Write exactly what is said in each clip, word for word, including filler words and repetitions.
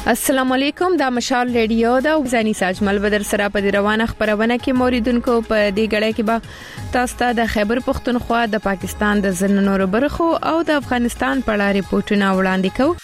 السلام علیکم، دا مشال ریډیو دا زانی ساجمل بدر سره په روانه خبرونه کې موریدونکو په دې غړې کې به تاسو ته د خیبر پختونخوا د پاکستان د زننور برخو او د افغانستان په اړه ریپورتونه وړاندې کوو.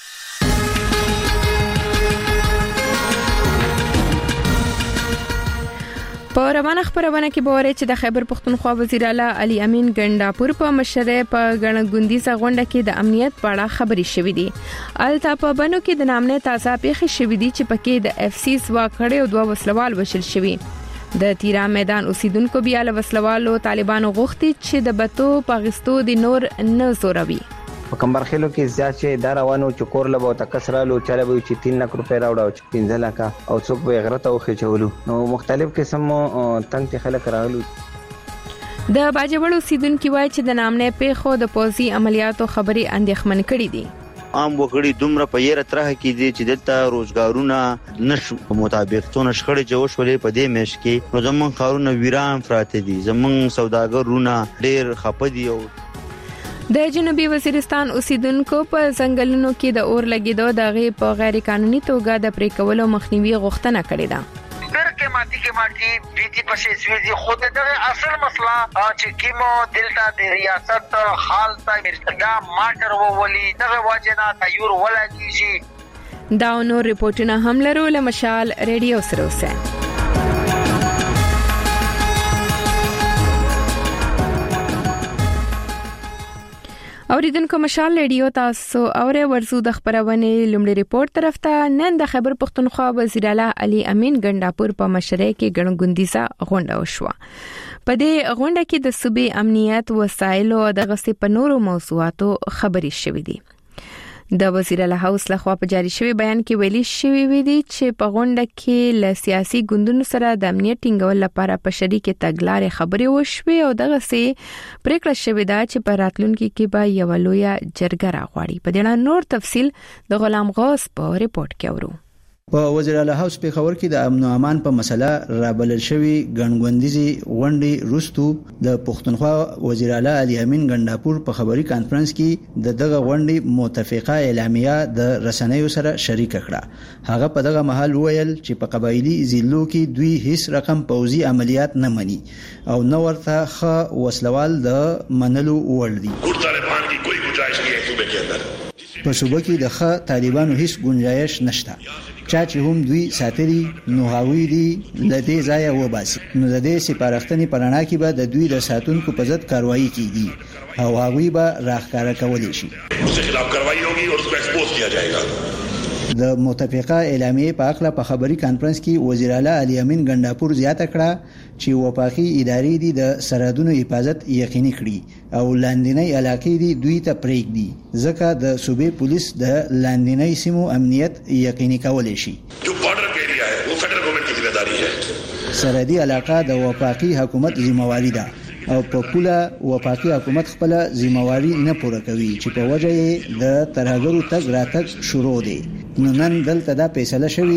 په روانه خبرونه کې به ورې چې د خیبر پختونخوا وزیر اعلی علي امین ګنداپور په مشره په غړنګوندیزه غونډه کې د امنیت په اړه خبري شوې دي. الته په بنو کې د نامنه تازه پیښې شوې دي چې پکې د اف سی سوا کړي او دوه وسلوال وشل شوي. د تیرا میدان اوسیدونکو بیا له وسلوالو طالبانو غوښتي چې د بتو پاغستو د نور نه زوروي. په کمبرخیلو کې زیات چې دا روانو چکور لبو تکسرالو چاله به چې تین لک روپے راوړو چې پنځه لک او څوک به غرته او خچولو نو مختلف قسم تنګ خلک راغلو. د باجوړو سیدونکو وای چې د نامنه پیښو د پوزي عملیاتو خبري اندېښمن کړي دي. عام وګړي دومره په یره ترخه کې دي چې دلته روزګارونه نشو مطابق څونه شخړې جوړ شولې په دې مش کې نو زمون خارونه ویران پراته دي. زمون سوداګرونه ډېر خپدي او د جنوبي وزیرستان اوسیدونکو په ځنګلونو کې د اور لګیدو دغه په غیر قانوني توګه د پرې کولو مخنیوي غوښتنه کړې ده. برکه ماتي کې ماتي بیتی پښې سويزي خود دغه اصل مسله چې کیمو دلته د ریاست حال ته مرتګا ماټر وولي دغه واجنه تیور ولګي شي. دا نور ریپورتونه هم لرو له مشال ریډیو سره اوسه. اوریدونکو مشال ریډیو تاسو اوره ورزو د خبرونه لومړی ریپورت طرف ته. نن د خیبر پختونخوا وزیر اعلی علي امین ګنداپور په مشره کې غړنګوندیزه غونډه وشوه. په دې غونډه کې د صوبې امنیت وسایل او د غصې په نورو موضوعاتو خبري شوې دي. د وزیر اعلی هاوس لخوا په جاری شوی بیان کې ویلي شوی وی دي چې په غونډه کې ل سیاسي ګوندونو سره د امنیت ټینګول لپاره په شریکه تګلارې خبري وشوي او دغه سي پریکړه شوې ده چې په راتلونکي کې به یو لوی جرګه راغړي. په دې اړه نور تفصيل د غلام غوث په ریپورت کې اورو. په وزیر اعلی هاوس په خبر کې د امن او امان په مسله رابلل شوی غنغوندیزي غونډې روستو د پښتونخوا وزیر اعلی علي امین ګنداپور په خبري کانفرنس کې د دغه غونډې متفقه اعلامیه د رسنیو سره شریک کړه. هغه په دغه محل ویل چې په قبایلی ضلعو کې دوی هیڅ رقم پوزي عملیات نه مني او نو ورته خ وسلوال د منلو وړ دي. طالبان کی کوئی گنجائش نہیں ہے صوبے کے اندر. په صوبه کې د خ طالبانو هیڅ گنجائش نشته. چا چې هم دوی ساتري نو هاوی دي لدې ځای و باسي نو د دې سپارښتنې پرانا کې به د دوی د ساتونکو په ضد کاروایی کیږي او هاوی به راخکاره کولای شي. اس کے خلاف کارروائی ہوگی اور اس کو ایکسپوز کیا جائے گا. د متفقه اعلامیه په اخلا په خبري کانفرنس کې وزیر اعلی علي امین ګنداپور زیاته کړه چې وفاقي ادارې دي د سرحدونو حفاظت یقیني کړي او لاندینی علاقې دي دوی ته پرېږدي ځکه د صوبې پولیس د لاندینی سیمو امنیت یقیني کولای شي. جو بارډر ایریا ہے وہ فدرل گورنمنٹ کی ذمہ داری ہے. سرحدي علاقه د وفاقي حکومت ذمہواری ده او په پوله وفاقي حکومت خپل ذمہواری نه پوره کوي چې په وجه یې د ترهګرو تګ راتګ شروع دي. نو نن دلته دا فیصله شوی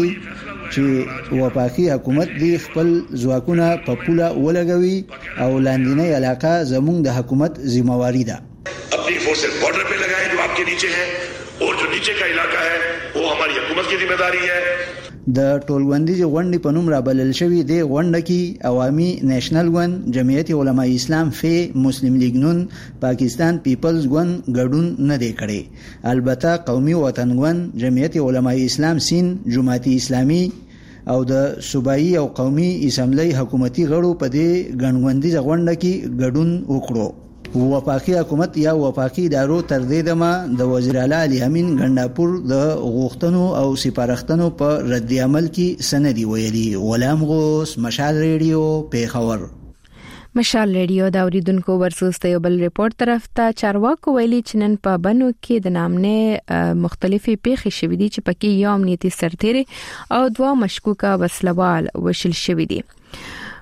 چې وفاقي حکومت دی خپل ځواکونه په پوله ولګوي او لاندینی علاقه زموږ د حکومت ذمہواری ده. اپنی فورسز بارڈر پہ لگائیں جو آپ کے نیچے ہیں اور جو نیچے کا علاقہ ہے وہ ہماری حکومت کی ذمہ داری ہے. د ټولغوندیز غونډې په نوم رابلل شوی دی غونډه کې عوامي نېشنل ګوند، جمعیت علماء اسلام فی، مسلم لیگ نون، پاکستان پیپلز ګوند ګډون نه دی کړی. البته قومي وطن ګوند، جمعیت علماء اسلام سین، جماعت اسلامي او د صوبایي او قومي اسمبلی حکومتي غړو په دې غنغوندیز غونډه کې ګډون وکړو. وفاقي حکومت یا وفاقي ادارو تر دې دمه د وزیر اعلی علي امین ګنداپور د غوښتنو او سپارښتنو په رد عمل کې سندي ویلي. غلام غوث، مشال ریډیو، پیښور. مشال ریډیو دا اوریدونکو ورسوسته یو بل ریپورت طرف ته چارواکو ویلي چې نن په بنو کې د نامنه مختلفي پیښې شوې دي چې پکې یو امنیتي سرتیری او دوه مشکوکه وسلوال وشل شوې دي.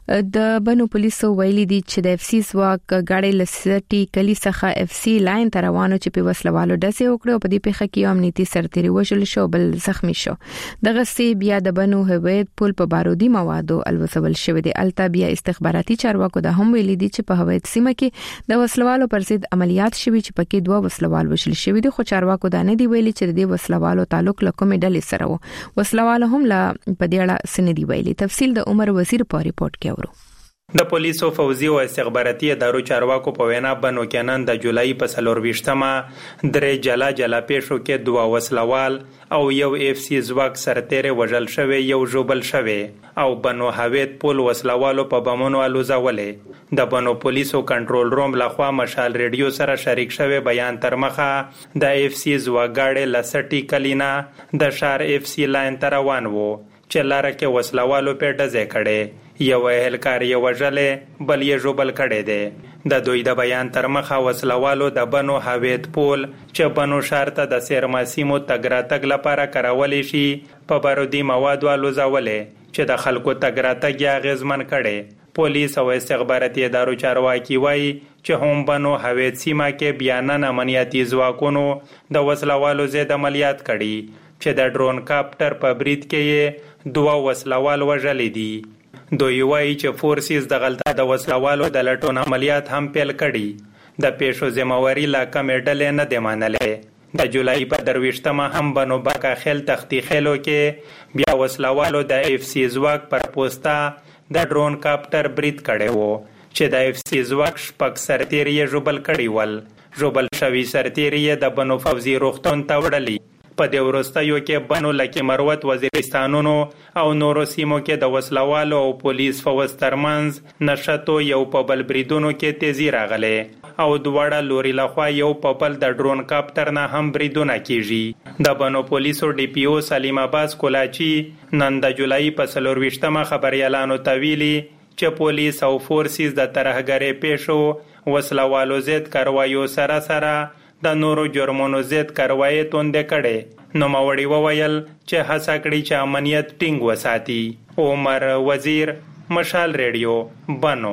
د بنو پولیسو ویلي دي چې د اف سی ځواک غاړې لسټي کلی څخه اف سی لاین تر روانو چې په وسلوالو ډزې وکړو په دې پیښه کې امنیتي سرتیري وژل شو بل زخمی شو دغه سی بیا د بنو هویت پل په بارودي موادو الوسول شوې دي التا بیا استخباراتي چارواکو د هم ویلي دي چې په هویت سیمه کې د وسلوالو پر ضد عملیات شوي چې پکې دوه وسلوال وشل شوي دي خو چارواکو دا نه دی ویلي چې د وسلوالو تعلق له کومې ډلې سره وو وسلوالو هم لا په دې اړه سندي ویلي تفصیل د عمر وزیر په ریپورت کې اورو د پولیسو فوزي او استخباراتي ادارو چارواکو په وینا بنو کینن د جولای په څلور ویشتمه درې جلا جلا پیښو کې دوه وسلوال او یو اف سی ځواک سرتیری وژل شوی یو جوبل شوی او بنو هویت پول وسلوالو په بمونو الوزولې د بنو پولیسو کنټرول روم لخوا مشال ریډیو سره شریک شوی بیان تر مخه د اف سی ځواک غاړې لسټي کلینا د شار اف سی لاین تر روان وو چې لاره کې وسلوالو په ډزې کړي یو اهلکار یو وژلې بل یې جوبل کړي دي د دوی د بیان تر مخه وسلوالو د بنو هویت پول چې بنو شار ته د سیرماسیمو تګراتګ لپاره کارولې شي په بارودي موادو الوزولې چې د خلکو تګراتګ یې اغیزمن کړي پولیس او استخباراتي ادارو چارواکي وایي چې هم بنو هویت سیمه کې بیانن امنیتي ځواکونو د وسلوالو ضد عملیات کړي چې د ډرون کاپټر په برید کې دوه وسلوال وژلې دي دوی وایي چې فورسز د غلطه د وسلوالو د لټون عملیات هم پیل کړي د پیښو ذمہواری لا کمې ډلې نه دی منلې د جولای په درويشتمه هم بنو باکا خیل تختی خیلو کې بیا وسلوالو د اف سی ځواک پر پوسټا د ډرون کاپټر برید کړي وو چې د اف سی ځواک شپږ سرتیري جوبل کړي ول جوبل شوی سرتیري د بنو فوزي روغتون ته وړلي په دې وروستیو کې بنو لکه مروت وزیرستانونو او نورو سیمو کې د وسلوالو او پولیس فوز ترمنځ نشټو یو په بل بریدونو کې تیزی راغله او دواړه لوري لخوا یو په بل د ډرون کاپټر نه هم بریدونه کیږي د بنو پولیسو ډي پی او سلیم عباس کولاچی نن د جولای په څلور ویشتمه خبريالانو تویلي چې پولیس او فورسز د ترهګری پیښو وسلوالو ضد کاروایو سره سره د نورو جرمونو ضد کاروایی توندې کړي نو موري وویل چې هڅه کړي چې امنیت ټینګ وساتي عمر وزیر مشال ریډیو بنو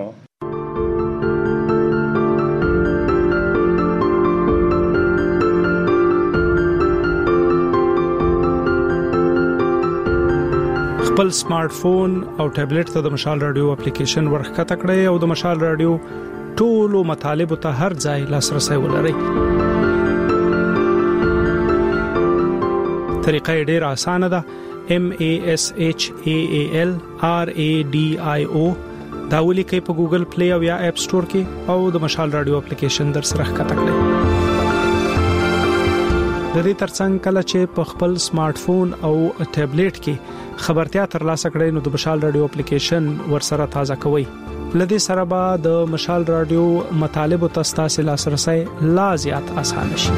خپل سمارټ فون او ټابلیټ ته د مشال رادیو اپلیکیشن ورخکته کړئ او د مشال رادیو ټولو مطالب ته هر ځای لاسرسي ولرئ طریقه ډیره اسانه ده M A S H A A L R A D I O دا ولیکئ په ګوګل پلی او یا اپ سٹور کې او د مشال رادیو اپلیکیشن در سره ښکته کړئ د دې ترڅنګ کله چې په خپل سمارټ فون او ټابلیټ کې خبرتیا ترلاسه کړئ نو د مشال رادیو اپلیکیشن ورسره تازه کوئ لدې سره به د مشال رادیو مطالب او تاسو لاسرسي لا زیات آسان شي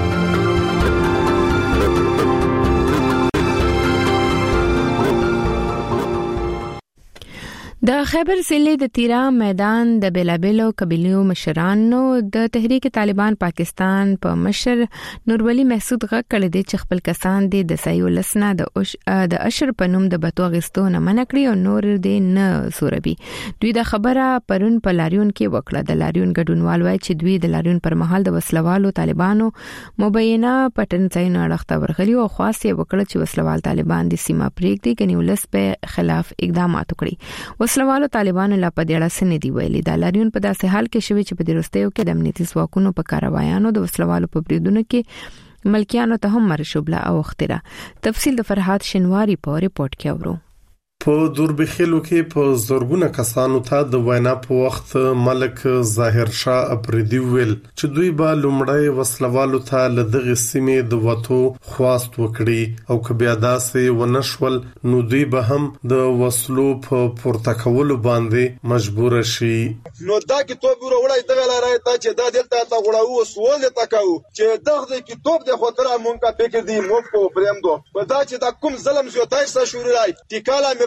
د خیبر ضلع د تیرا میدان د بلابلو قبیلو مشرانو د تحریک طالبان پاکستان په مشر نورولي محسود غږ کړی دی چې خپل کسان دي د سایو لسنه د د اشر پنوم د بتو غستونه منکړي او نور دي نه سوربي دوی د خبره پرون په لاریون کې وکړه د لاریون ګډونوال وای چې دوی د لاریون پر مهال د وسلوالو طالبانو مبینه پټن ځای نه اړخته ورغلي او خاص یې وکړه چې وسلوال طالبان د سیمه پریږدي کني ولس په خلاف اقدامات وکړي وسلوالو طالبانو لا په دې اړه سندي ویلي د لاریون په داسې حال کې شوی چې په دروستیو کې د امنیتي ځواکونو په کاروایانو د وسلوالو په بریدونو کې ملکیانو ته هم مرشوبله او اختره تفصیل د فرحات شنواری په ریپورت کې اورو په دوربخیلو کې په زورګونه کسانو ته د وینا په وخت ملک ظاهر شاه اپریدي ویل چې دوی به لومړی وسلوالو ته له دغه سیمې د وټو خواست وکړي او که بیا داسې ونشول نو دوی به هم د وسلو په پورته کولو باندې مجبور شي نو دا کې توپ وروړای دغه لارای ته چې دا دلته تا غړاو سوال ته کاو چې دغه کې توپ د خطر مونږه فکر دی مو په پرېمدو په دا چې دا کوم ظلم زیاتای سره شورای ټیکاله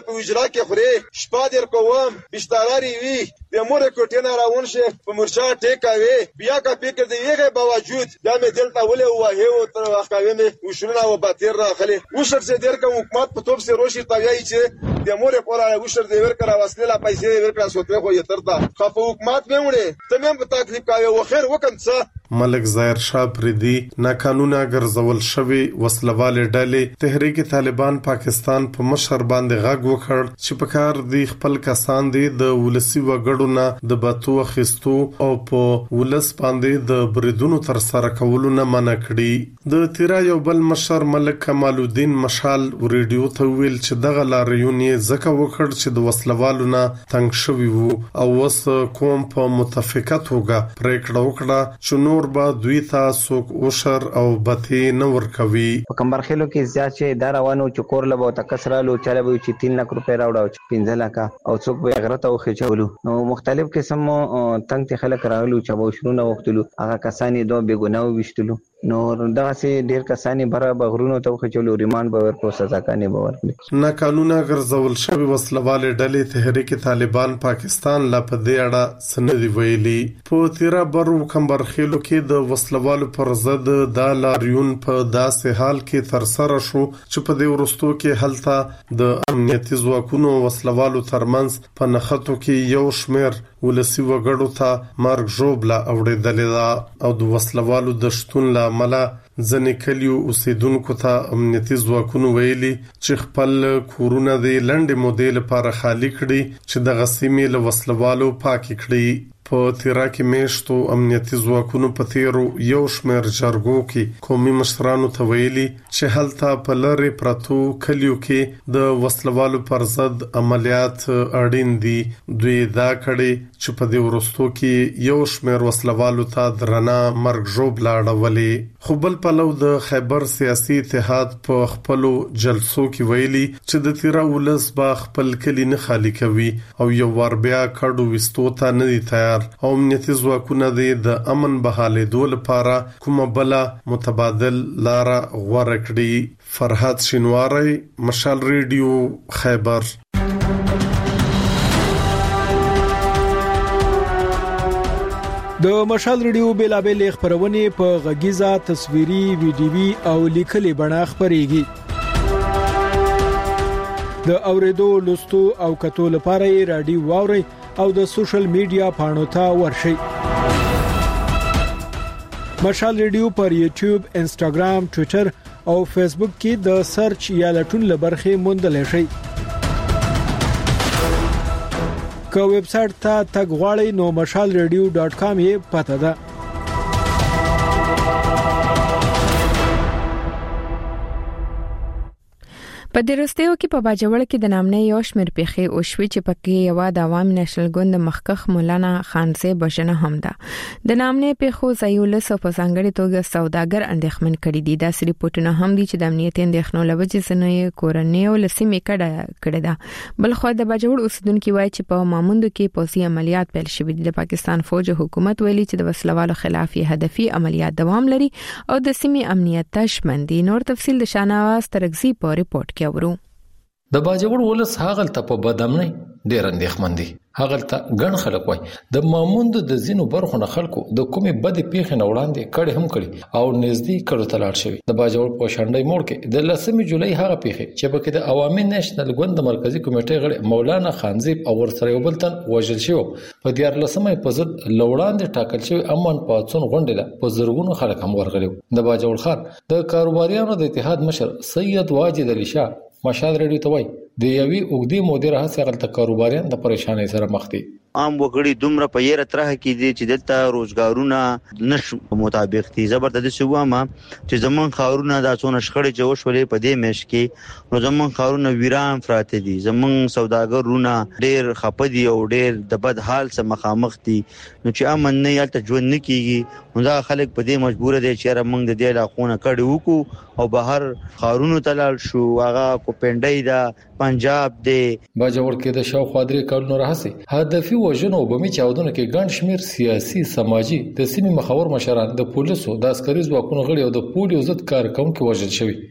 په اجرا کې خوري شپه در کوم بشتاراري وی د مور کوټینا راون شه په مرشا ټیکاوي بیا کا فکر دی یغه باوجود دا مې دلته ولې واه او تر واخاوي مې وشرنا و باتیر راخلي وشر سي در کوم حکومت په توپ سي روشي تاوي چې د مور کولا وشر دی ور کرا واسله پیسې ور کړه سوتره خو یې ترتا خو حکومت مې وړي تمام په تکلیف کاوي و خیر وکم څه ملک ظاهر شاه پردي ناقانونه ګرځول شوی وسلواله ډلې تحریک طالبان پاکستان په مشر باندې غږ وکړ چې په کار دی خپل کسان دي د ولسی وګړو نه د باتو خستو او په ولس باندې د بریدونو تر سره کولو نه منع کړي د تیرا یو بل مشر ملک کمال الدین مشال ریډیو ته ویل چې دغه لاریونی زکه وکړ چې د وسلوالو نه تنګ شوی وو او وس کوم په متفقه توګه پریکړه وکړه چې نور با دوی تاسو اوشر او بتی نور کوي په کمبرخیلو کې زیات چې دا روانو چې کور لبو تکسرالو چاله به چې تین لک روپے راوړاو چې پنځه لک او څوک به غرته او خچولو نو مختلف قسم تنگ ته خلک راغلو چې به شروع نه وختلو هغه کسانی دوه بیګوناو وشتلو نو دغه سي ډیر کسانی بره بغرونو ته خچولو ریماند به ورکو سزا کانې به ورکړي نه قانونا ګرځول شوی وسلواله ډلې تحریک طالبان پاکستان لا په دې اړه سندې ویلي په تیرا برو کمبرخیلو کې د وسلوالو پر ضد د لاریون په داسې حال کې تر سره شو چې په دې ورستو کې هلته د امنیتي ځواکونو وسلوالو ترمنځ په نخښتو کې یو شمیر ولسی وګړو ته مرګ جوړه اوریدلې ده او د وسلوالو د شتون له امله ځنې کلیو اوسیدونکو ته امنیتي ځواکونو ویلي چې خپل کورونه د لنډې مودې لپاره خالی کړي چې د غسیمې له وسلوالو پاکي کړي په تیرا کې میشتو امنیتي ځواکونو په تیرو یو شمیر جرګو کې قومي مشرانو ته ویلي چې هلته په لری پرتو کلیو کې د وسلوالو پر ضد عملیات اړین دي دوی دا کړي چې په دې ورستو کې یو شمیر وسلوالو ته درنه مرګ جوړ لاړولې خو بل په لو د خیبر سیاسي اتحاد په خپل جلسو کې ویلي چې د تیرا ولس با خپل کلی نه خالی کوي او یو ور بیا کډو وستو ته نه دي تیار او امنیتي ځواکونه د امن بحالېدو لپاره کومه بله متبادل لاره غوره کړي فرحات شینواری مشال ریډیو خیبر د مشال ریډیو بیلابل خبرونه په غږیزه تصویري ویډیوي او لیکلي بڼه خبريږي د اوریدو لوستو او کتو لپاره رادیو واوري او د سوشل میډیا پاڼو ته ورشي مشال ریډیو پر یوټیوب انستګرام ټوئیټر او فیسبوک کې د سرچ یا لټون لبرخه موندل شي کو ویب سټ ته تګ غواړئ نو مشال ریډیو ډاٹ کام یې پته ده په درستیو کې په باجوړ کې د نامنې یو شمیر پیخي او شوي چې پکې یو د عوام نېشنل ګوند مخکخ مولانا خانزه بشنه هم ده د نامنې پیخو زایولس په څنګهړي توګه سوداګر اندېخمن کړي دي د سری پټونه هم دي چې د امنیت اندېښنو لوجې سنوي کورنۍ او لسیمې کډه کړي ده بل خو د باجوړ اوسیدونکو وایي چې په ماموندو کې پوسي عملیات پیل شوي دي د پاکستان فوج حکومت ویلي چې د وسلوالو خلاف هدفي عملیات دوام لري او د سیمې امنیت تشمن دي نور تفصیل د شاناواز ترغزي په ریپورت کې ورو د باجوړ ولس هاغل ته په بدامنۍ ډېر اندېښمن دي هاغل ته ګڼ خلک وای د ماموند د زینو برخو نه خلکو د کومې بد پیښې نه وړاندې کړي هم کړي او نږدې کړو تلاړ شوی د باجوړ په شانډای موړ کې د لسمې جولای هغه پیښې چې په کې د عوامي نېشنل ګوند مرکزی کمیټې غړي مولانا خانزیب او ورسره یو بل تن وژل شو په دیار لسمې په ضد لوړاندې ټاکل شوی امن پاتون غونډه په زرګونو خلک هم ورغلي د باجوړ خار د کاروباریانو د اتحاد مشر سید واجد علي شاه مشال ریډیو ته وای د یوې اوګدي مودې راځي غلطه کاروباریان د پریشانۍ سره مخ دي عام وګړي دومره په یره ترخه کې دي چې دلته روزګارونه نش مطابق دي زبردست سوما چې زمون خاورونه د څونه شخړې جوړ شولې په دې مش کې نو زمون خاورونه ویران فراته دي زمون سوداګرونه ډېر خپدي او ډېر د بد حال سره مخامخ دي نو چې امن نه یالته ژوند نه کیږي نو دا خلک په دې مجبور دي چې موږ د دې علاقونه کړي وکړو او بهر خاورونو تلل شو هغه کو پندای دا پنجاب دی باجوړ کې د شاو خاطر کارونو راځي هدفي وژنو بمي چاودنه کې ګڼ شمیر سیاسي سماجی د سیمې مخاور مشران د پولیسو د عسکري ځواکونو غړي او د پولیسو ضد کارکونکو وژل شوی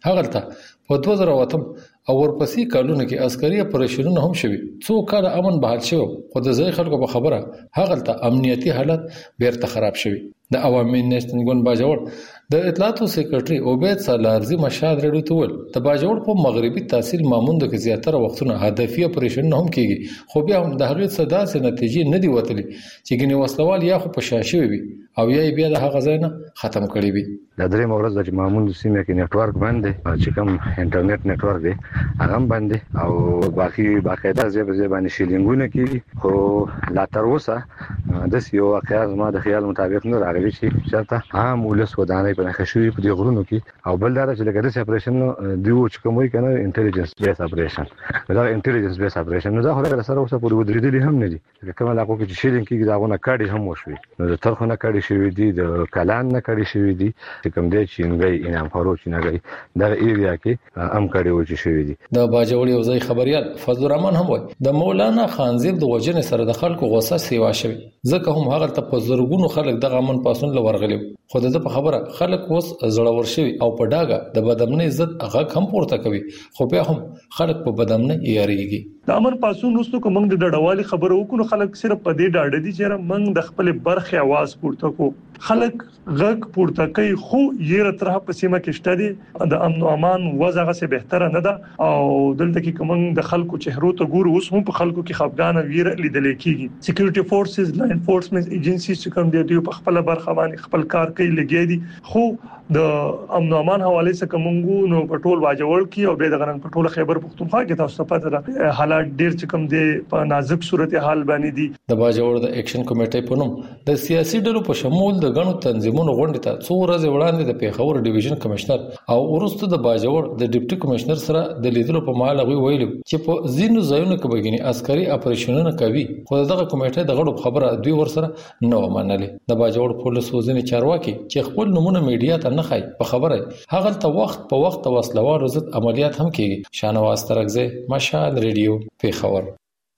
هغه ته په دوه زره واتم او ورپسې کالونو کې عسکري اپریشنونه هم شوي څو کال امن بحال شو خو د ځای خلکو په خبره هغه ته امنیتي حالت بیرته خراب شوی د عوامي نېشنل ګوند باجوړ د اطلاعاتو سیکریټري عبید سالارزي مشاد رډو تول د باجوړ په مغربي تحصیل ماموندو کې زیاتره وختونه هدفي اپریشن هم کیږي خو بیا هم د هغه صدا سي نتیجې نه دی وتلي چې ګنې وسلوال یا خو په شاشوي وي او یا بیا د هغه ځای نه ختم کړي وي د درې مورز د ماموندو سیمه کې نتورک باندې چې کوم انټرنیټ نتورک دی هغه باندې او باقي باقاعده ځای ځای باندې شیلینګونه کیږي خو لا تر اوسه د یو واقعیا زما د خیال مطابق نه راغلی چې چرته عام ولس ودانې په نخښوي په دې غرونو کې او بل دا چې لکه د اپریشن دیو چې کوموي کنه انټيليجنس بیس اپریشن دا انټيليجنس بیس اپریشن نو دا خو له سره اوسه پورې ودرېدلی هم نه دي کومه لاکو کې شیلینګ کیږي دا غونه کاډي هم وشوي نو د ترخونه کاډي شوی دي د کلان نه کاډي شوی دي چې کوم دی چې نګي انعام فاروق چې نګي دا ایریا کې ام کاډي وچی شوی دي د باجوړ یو ځای خبريال فضل الرحمن هم وای د مولانا خانزیب د وجنې سره د خلکو غوسه سیوا شوی ځکه هم هغه ته په زرګونو خلک د غمن پاسون لورغلی خو د په خبره خلک اوس زړور شوی او په ډاګه د بدامنۍ عزت هغه کم پورته کوي خو بیا هم خلک په بدامنۍ یاریږي د امن پاسون وروسته کوم د ډډوالي خبرو وکړو خلک صرف په دې ډاډه دي چې موږ د خپل برخه आवाज پورته کو خلک غږ پورته کوي خو یې راتره په سیمه کې شته دي د امن او امان وضعه سه بهتره نه ده او دلته کې کوم د خلکو چهرو ته ګورو اوس هم په خلکو کې خفګان ویر لیدل کېږي سکیورټي فورسز لا انفورسمنت ایجنسیز چې کوم دي په خپل برخه باندې خپل کار کوي لګي دي خو د امن او امان حواله څخه کومګو نو پټول واجوړ کی او به د غنن پټول خیبر پختونخوا کې تاسو پته ده حالات ډیر چې کوم دي په نازک صورت حال باندې دي د باجوړ د اکشن کمیټې په نوم د سیاسي ډلو په شمول د غنو تنظیمونو غونډه ته څو ورځې وړاندې د پیښور ډیویژن کمشنر او ورسته د باجوړ د ډیپټي کمشنر سره د لیدلو په مهال غوي ویلو چې په ځینو ځایونو کې بګینی عسکري اپریشنونه کوي خو دغه کمیټې د غړو خبره دوی ورسره نه ومنلې د باجوړ پولیس وزنی چارواکي چې خپل نمونه میډیا ته نه خای په خبره هغه ته وخت په وخت وسلوال ضد عملیات هم کیږي شانواز ترغزه مشال ریډیو پیښور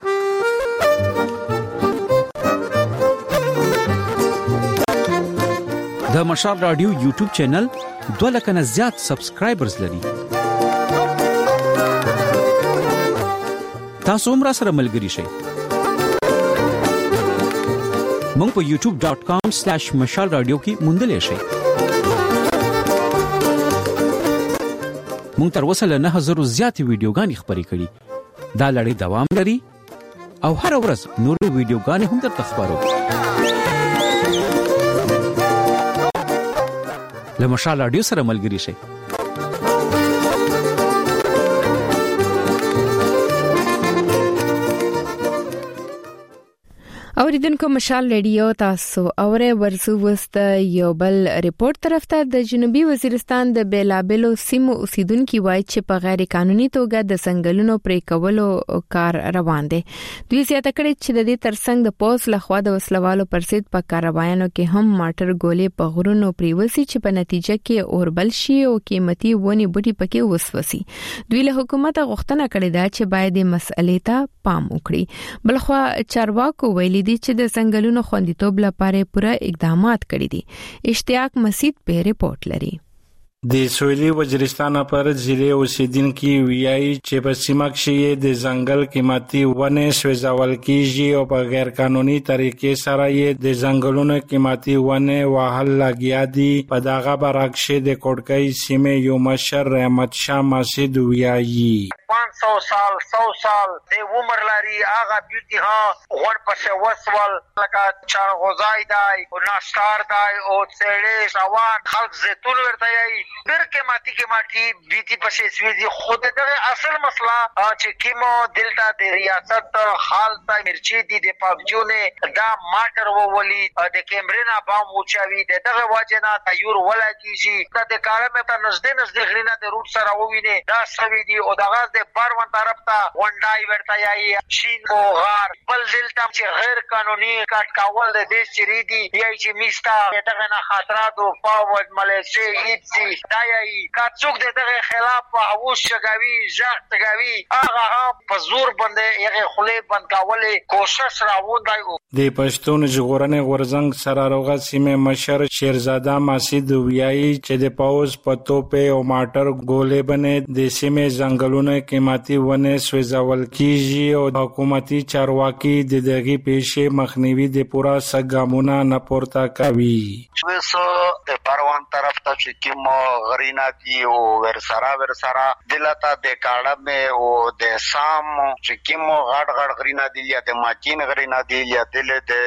د مشال رادیو یوټیوب چینل دوه لک نه زیات سبسکرایبرز لري تاسو هم را سره ملګري شئ مونږ په یوټیوب ډاټ کام سلیش مشال رادیو کې موندلې شئ مونږ تر اوسه له نه هزار زیاتې ویډیوګانې خبرې کړې دا لړۍ دوام لري او هر ورځ نورې ویډیوګانې هم درته خبرو له مشال رادیو سره ملګري شئ اوریدونکو مشال ریډیو تاسو اوره ورسو وست یو بل ریپورت طرف ته د جنوبي وزیرستان د بیلابلو سیمو اوسیدونکو وایي چې په غیر قانوني توګه د سنگلونو پرې کولو کار روان دي دوی زیاته کړي چې د دې ترڅنګ د پوس لخوا د وسلوالو پرسید په کاروایانو کې هم ماټر ګولې په غرونو پریوسی چې په نتیجه کې اوربل شي او قیمتي ونی بوټي پکې وسوسي دوی له حکومت غوښتنه کړې ده چې باید د مسئلې ته پام وکړي بلخوا چارواکو ویلي دي چې د څنګهلونو خوندیتوب لپاره پوره اقدامات کړي دي اشتیاق مسید په ریپورت لري د سویلي وزیرستان پر ضلع اوسیدونکو ویایي چې په سیمه کې د ځنګل قیمتي ونه سوځول کیږي او په غیر قانوني طریقې سره یې د ځنګلونو قیمتي ونه وهل لګیا دي په دغه برعکس د کوټکۍ سیمه یو مشر رحمت شاه مسید ویایي पाँच सौ साल सौ साल د عمر لري هغه بیوتی ها غوړ پسې وسول لکه چارغوزای دی او ناشتار دی او سړې شوان خلق زيتون ورته یي ډېر قیمتي قیمتي بیوتی پسې سويزي خود دغه اصل مسله چې کیمو دلته د ریاست حال ته مرچي دي د پابجونه دا ماټر وولي د کیمرینا بام وچاوي دغه واجنه تیور ولا کیږي د کارمه ته نږدې نږدې غرینه د روټ سره ووینه دا سوي دي او دغه د بروان طرف ته وندای ورته یي شین او غار بل دلته چې غیر قانوني کټ کاول د دې چری دي یي چې میستا دغه نه خطرات او فاوډ ملیشي ایپسي دا یي کا څوک دغه خلاف هوس شګاوي ځاګ تګاوي هغه په زور باندې یغه خله بند کولې کوشش راوندای د پښتون ژغورنې غورزنګ سره روغه سیمه مشر شیرزاده ماسید ویایي چې د پاوز پتو په او ماټر ګولې باندې د سیمه ځنګلونو قیمتي ونه سوځول کیږي او حکومتي چارواکي د دغه پیښې مخنیوي د پورا سګامونه نه پورته کوي. وسو د پروان طرف ته چې کوم غرینا دی او ورسره ورسره دلته د کاړه مې او د سام چې کوم غړ غړ غرینا دی یا د ماچین غرینا دی یا د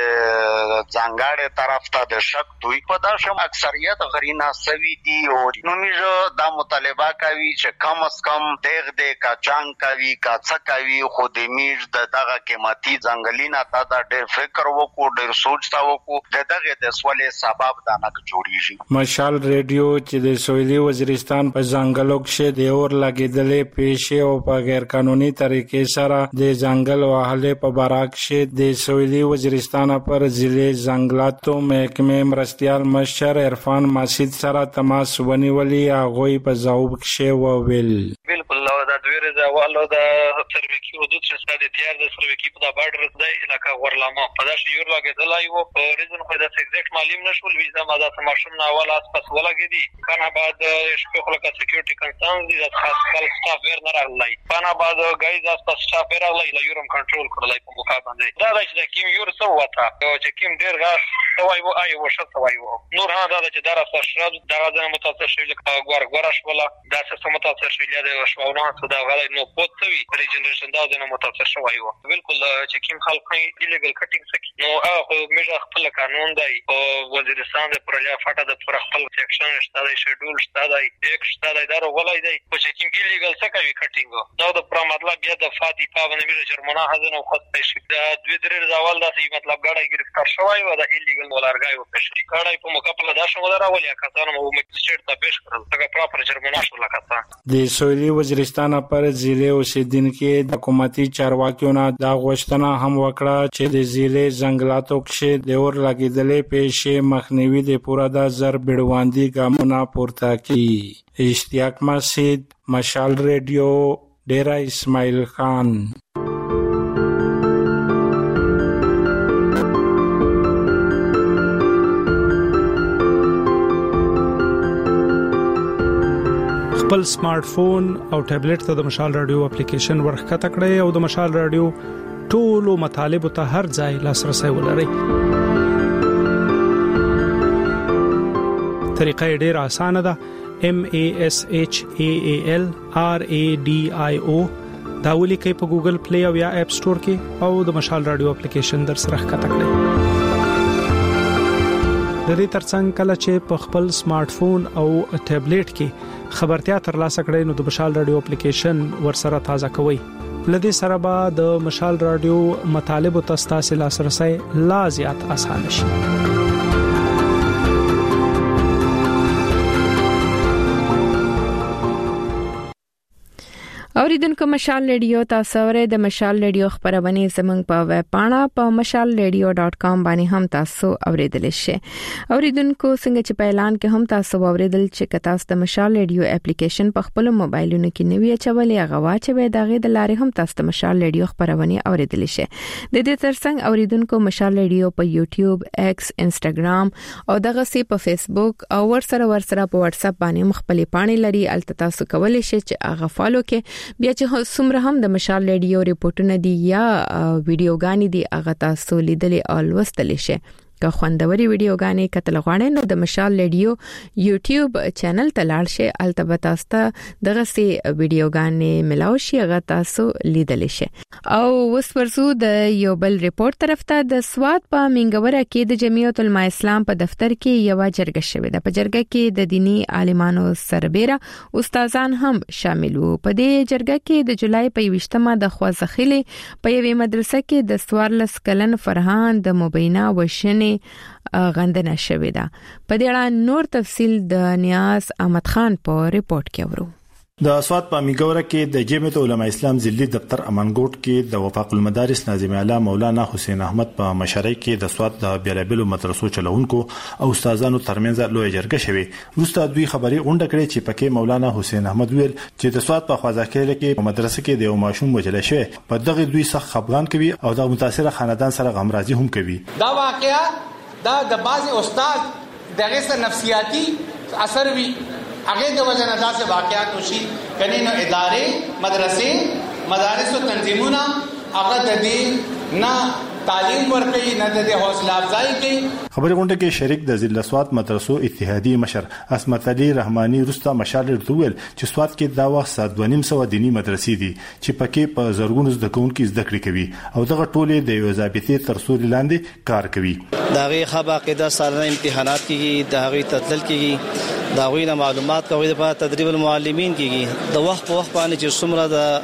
ځانګړې طرف ته د شک دوی په داسې اکثریت غرینا سوي دي او نو موږ دا مطالبه کوي چې کم از کم دغه د کاچان کوي کاڅه کوي خو د میز د دغه قیمتي ځنګلینا ته د ډېر فکر وکړو ډېر سوچ تا وکړو دغه د سوالې سبب دا نه جوړیږي. مشال ریډیو چې د سویلي وزیرستان په ځنګلو کې د اور لګیدلې پیښې او په غیر قانوني طریقې سره د ځنګل وهلې په باراک کې د سویلي وزیرستان پر ضلع ځنګلاتو محکمې مرستيال مشر عرفان ماسید سره تماس ونیولې هغه په ځواب کې وویل بالکل دا دویره ځوالو د سرویکی حدود چې ستاسو تیار د سرویکی په باډر د علاقې ورلامه په داسې یو لګیدلای وو په ریزن خو د ایگزیکټ معلوم نشول ویزا ماده تماشم نه اول اس پس ولګیدي کنه بعد شپه خلک سکیورټي کنسرن دي د خاص خل سټاف ور نه راغلی کنه بعد ګایز اس پس سټاف ور راغلی ل یورم کنټرول کړلای په مخه باندې دا چې کیم یور سو وتا چې کیم ډیر غاښ سوای وو آی وو شت سوای وو نور ها دا چې دراسه شراب دا غزنه متاثر شوی لکه ګور ګورش ولا دا څه متاثر شوی د شواونه څه دا غلای نو پوتوي ریجنریشن دا د متاثر شوی وو بالکل چې کیم خلک ایلیګل کټینګ سکی نو هغه میجا خپل قانون دی او وزیرستان د پرلیا فاټه د پر خپل سیکشن شته دی شیډول شته دی یک شته دی دا ولای دی چې کیم ایلیګل څه کوي کټینګ دا د پر مطلب بیا د فاتی پاونه میجا جرمنه حزنه خو څه دا دوی درې ځوال دا چې مطلب غړای گرفتار شوی و دا ایلیګل ولارګای و پېښې کړای په مقابله دا شو دراولیا کسانو مو مکسچر ته پېښ کړل څنګه پراپر جرمنه شو لکه د سویلي وزیرستان پر ضلع اوسیدونکو د حکومتي چارواکیو نه دا غوښتنه هم وکړه چې د ضلع ځنګلاتو کې د اور لګیدلې پیښې مخنیوي د پوره د زر بیړواندي ګامونه پورته کړي. اشتیاق مسجد مشال ریډیو ډیرا اسماعیل خان. خپل سمارټ فون او ټابلیټ ته د مشال رادیو اپلیکیشن ورخته کړئ او د مشال رادیو ټولو مطالب ته هر ځای لاسرسي ولرئ. طریقه ډیره اسانه ده. M A S H A A L R A D I O دا ولیکئ په ګوګل پلی او یا اپ سٹور کې او د مشال رادیو اپلیکیشن در سره ښکته کړئ. د دې ترڅنګ کله چې په خپل سمارټ فون او ټابلیټ کې خبرتیا ترلاسه کړئ نو د مشال رادیو اپلیکیشن ورسره تازه کوئ. لدې سره به د مشال رادیو مطالب او تاسو لاسرسي لا زیات اسانه شي. اوریدونکو مشال ریډیو تاسو ورې د مشال ریډیو خبرونه زمنګ په ویب پاڼه په مشال ریډیو ډاٹ کام باندې هم تاسو اوریدل شئ. اوریدونکو څنګه چې په اعلان کې هم تاسو اوریدل چې تاسو د مشال ریډیو اپلیکیشن په خپل موبایلونو کې نوی چولې هغه واچوي دغه د لارې هم تاسو د مشال ریډیو خبرونه اوریدل شئ. د دې ترڅنګ اوریدونکو مشال ریډیو په یوټیوب، ایکس، انسټاګرام او دغه سي په فیسبوک او ورسره ورسره په واتس اپ باندې مختلفې پاڼې لري. البته تاسو کولی شئ چې هغه فالو کې بیا چې څومره هم د مشال ریډیو ریپورتونه دي یا ویډیوګانې دي هغه تاسو لیدلې او لوستل شئ. که خوندوري ویډیوګانې کتل غواړئ نو د مشال ریډیو یوټیوب چینل ته لاړ شئ. البته تاسو ته دغه سي ویډیوګانې ملاو شي هغه تاسو لیدل شئ. او اوس ورسو د یو بل ریپورت طرف ته د سواد په منګوره کې د جمعیت العلماء اسلام په دفتر کې یو جرګه شوې ده. په جرګه کې د دینی عالمانو سربېره استادان هم شامل وو. په دې جرګه کې د جولای په یوشتمه د خوازخیلي په یوې مدرسه کې د سوارلس کلن فرهان د مبینه وشنه غندنه شوې ده. په دې اړه نور تفصیل د نیاز احمد خان په ریپورت کې ورو. د اسوات په میګوره کې د جمعیت علماء اسلام ضلعي دفتر امانګوټ کې د وفاق المدارس ناظم اعلی مولانا حسین احمد په مشرۍ کې د اسوات د بیلابلو مدرسو چلوونکو او استادانو ترمنځ لوی جرګه شوه. وروسته دوی خبري غونډه کړې چې پکې مولانا حسین احمد ویل چې د اسوات په خوازاکېله کې په مدرسه کې د یو ماشوم وجل شوی په دغه دوی سخت خپګان کوي او د متاثره خاندان سره غمرازي هم کوي. دا واقعیا دا د بعض استاد دغه سره نفسیاتی اثر وی هغه د وجه نه داسې واقعات وشي کني نو ادارې مدرسې مدارس او تنظیمونه هغه د دې نه تعلیم ورکړي نه د حوصله افزایی کوي. خبري غونډه کې شریک د ضلع سوات مدرسو اتحادیه مشر اسمت علي رحماني رستا مشال ورتول چې سوات کې دا وخت سات ونیم سو دینی مدرسې دي چې پکې په زرګونو زده کوونکي زده کړې کوي او دغه ټولې د یو ضابطې تر سوري لاندې کار کوي. داغه خبره قاعده سالانه امتحانات کیږي داغه تدلل کیږي داغوی نه معلومات کوي د تدریب المعلمین کیږي د وخت په وخت باندې چې څومره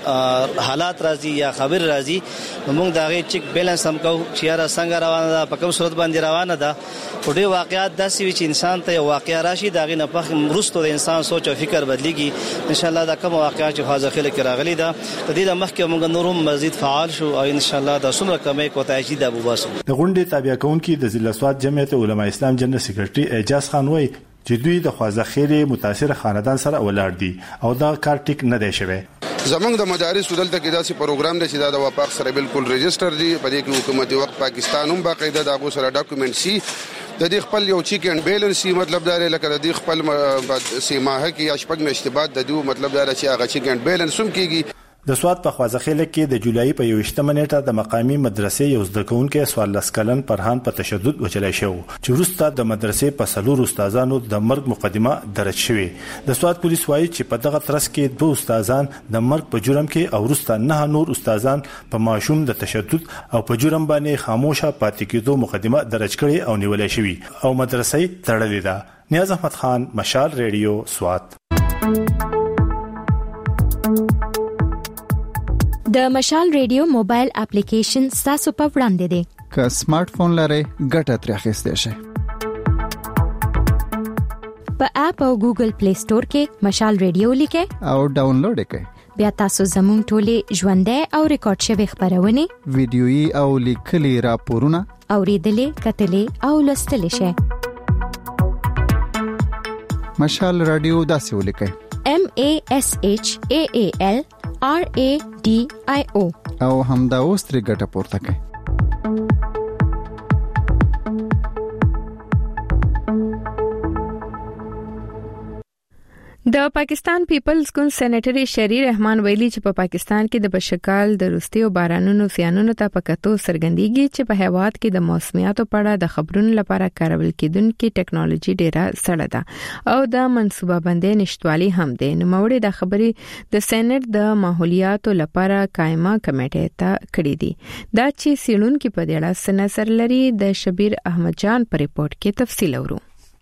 د حالات راځي یا خبر راځي موږ داغه چیک بیلانس هم کوو چې را څنګه روانه ده په کوم صورت باندې روانه ده. په دې واقعیت داسې وي چې انسان ته واقعیا راشي داغه نه په مرستو د انسان سوچ او فکر بدليږي. ان شاء الله دا کوم واقعیت چې حاضر کې راغلي ده د دې د مخکې موږ نورم مزید فعال شو او ان شاء الله دا څومره کمې کوتای شي د ابو باسو د غونډې تابع کونکي د ضلع سوات جمعیت علماء اسلام جنرال سیکریټري اعجاز خان وایي چې دوی د خوازخیری متاثر خاندان سره ولاړ دي او دا کار ټیک نه دی شوی. زمونږ د مدارس دلته کې داسې پروګرام دی چې دا د وفاق سره بالکل ريجستر دی په دې کې حکومتي وخت پاکستان هم باقاعده د هغه سره ډاکومېنټ سي د دې خپل یو چیک اینڈ بیلنس مطلب دا لکه د دې خپل سیمه کې یا شپږ میاشتې بعد د دوه مطلب دا چې هغه چیک اینڈ بیلنس هم کیږي. د سوات په خوازخیله کې د جولای په یوشتمه نیټه د مقامی مدرسې یو زده کوونکې سوال لسکلن پرهان په تشدد وچلای شو چې وروسته د مدرسې په سلور استادانو د مرګ مقدمه درج شوې. د سوات پولیس وایي چې په دغه ترڅ کې دوه استادان د مرګ په جرم کې او وروسته نه نور استادان په ماشوم د تشدد او په جرم باندې خاموشه پاتې کېدو مقدمه درج کړي او نیولای شوی او مدرسې تړلې ده. نیاز احمد خان، مشال ریډیو، سوات. د مشال ریډیو موبایل اپلیکیشن تاسو په وړاندې دی. که سمارټ فون لرئ ګټه ترې اخیستئ شئ. په اپ او ګوګل پلی سٹور کې مشال ریډیو لیکئ او ډاونلوډ کړئ. بیا تاسو زموږ ټولې ژوندۍ او ریکارډ شوی خبرونه ویډیويي او لیکلي راپورونه اوریدلې کتلې او لوستلې شئ. مشال رادیو داسې ولیکئ M A S H A A L R A D I O او همدا اوس ترې ګټه پورته کړئ. د پاکستان پیپلز ګوند سېنیټري شری رحمان ویلي چې په پا پاکستان کې د بشکال د روستیو بارانونو زیانونو ته په کتو سرګندېږي چې په هیواد کې د موسمیاتو په اړه د خبرونو لپاره کارول کېدونکې ټکنالوژي ډیره سړه ده او د منصوبه بندۍ نشټوالي هم ده. نو موري د خبرې د سېنات د ماحولیاتو لپاره قائمه کمیټه ته کړې دي. دا چې سیلونکو په دې اړه سنسر لري د شبیر احمد جان په ریپورت کې تفصیل اورو.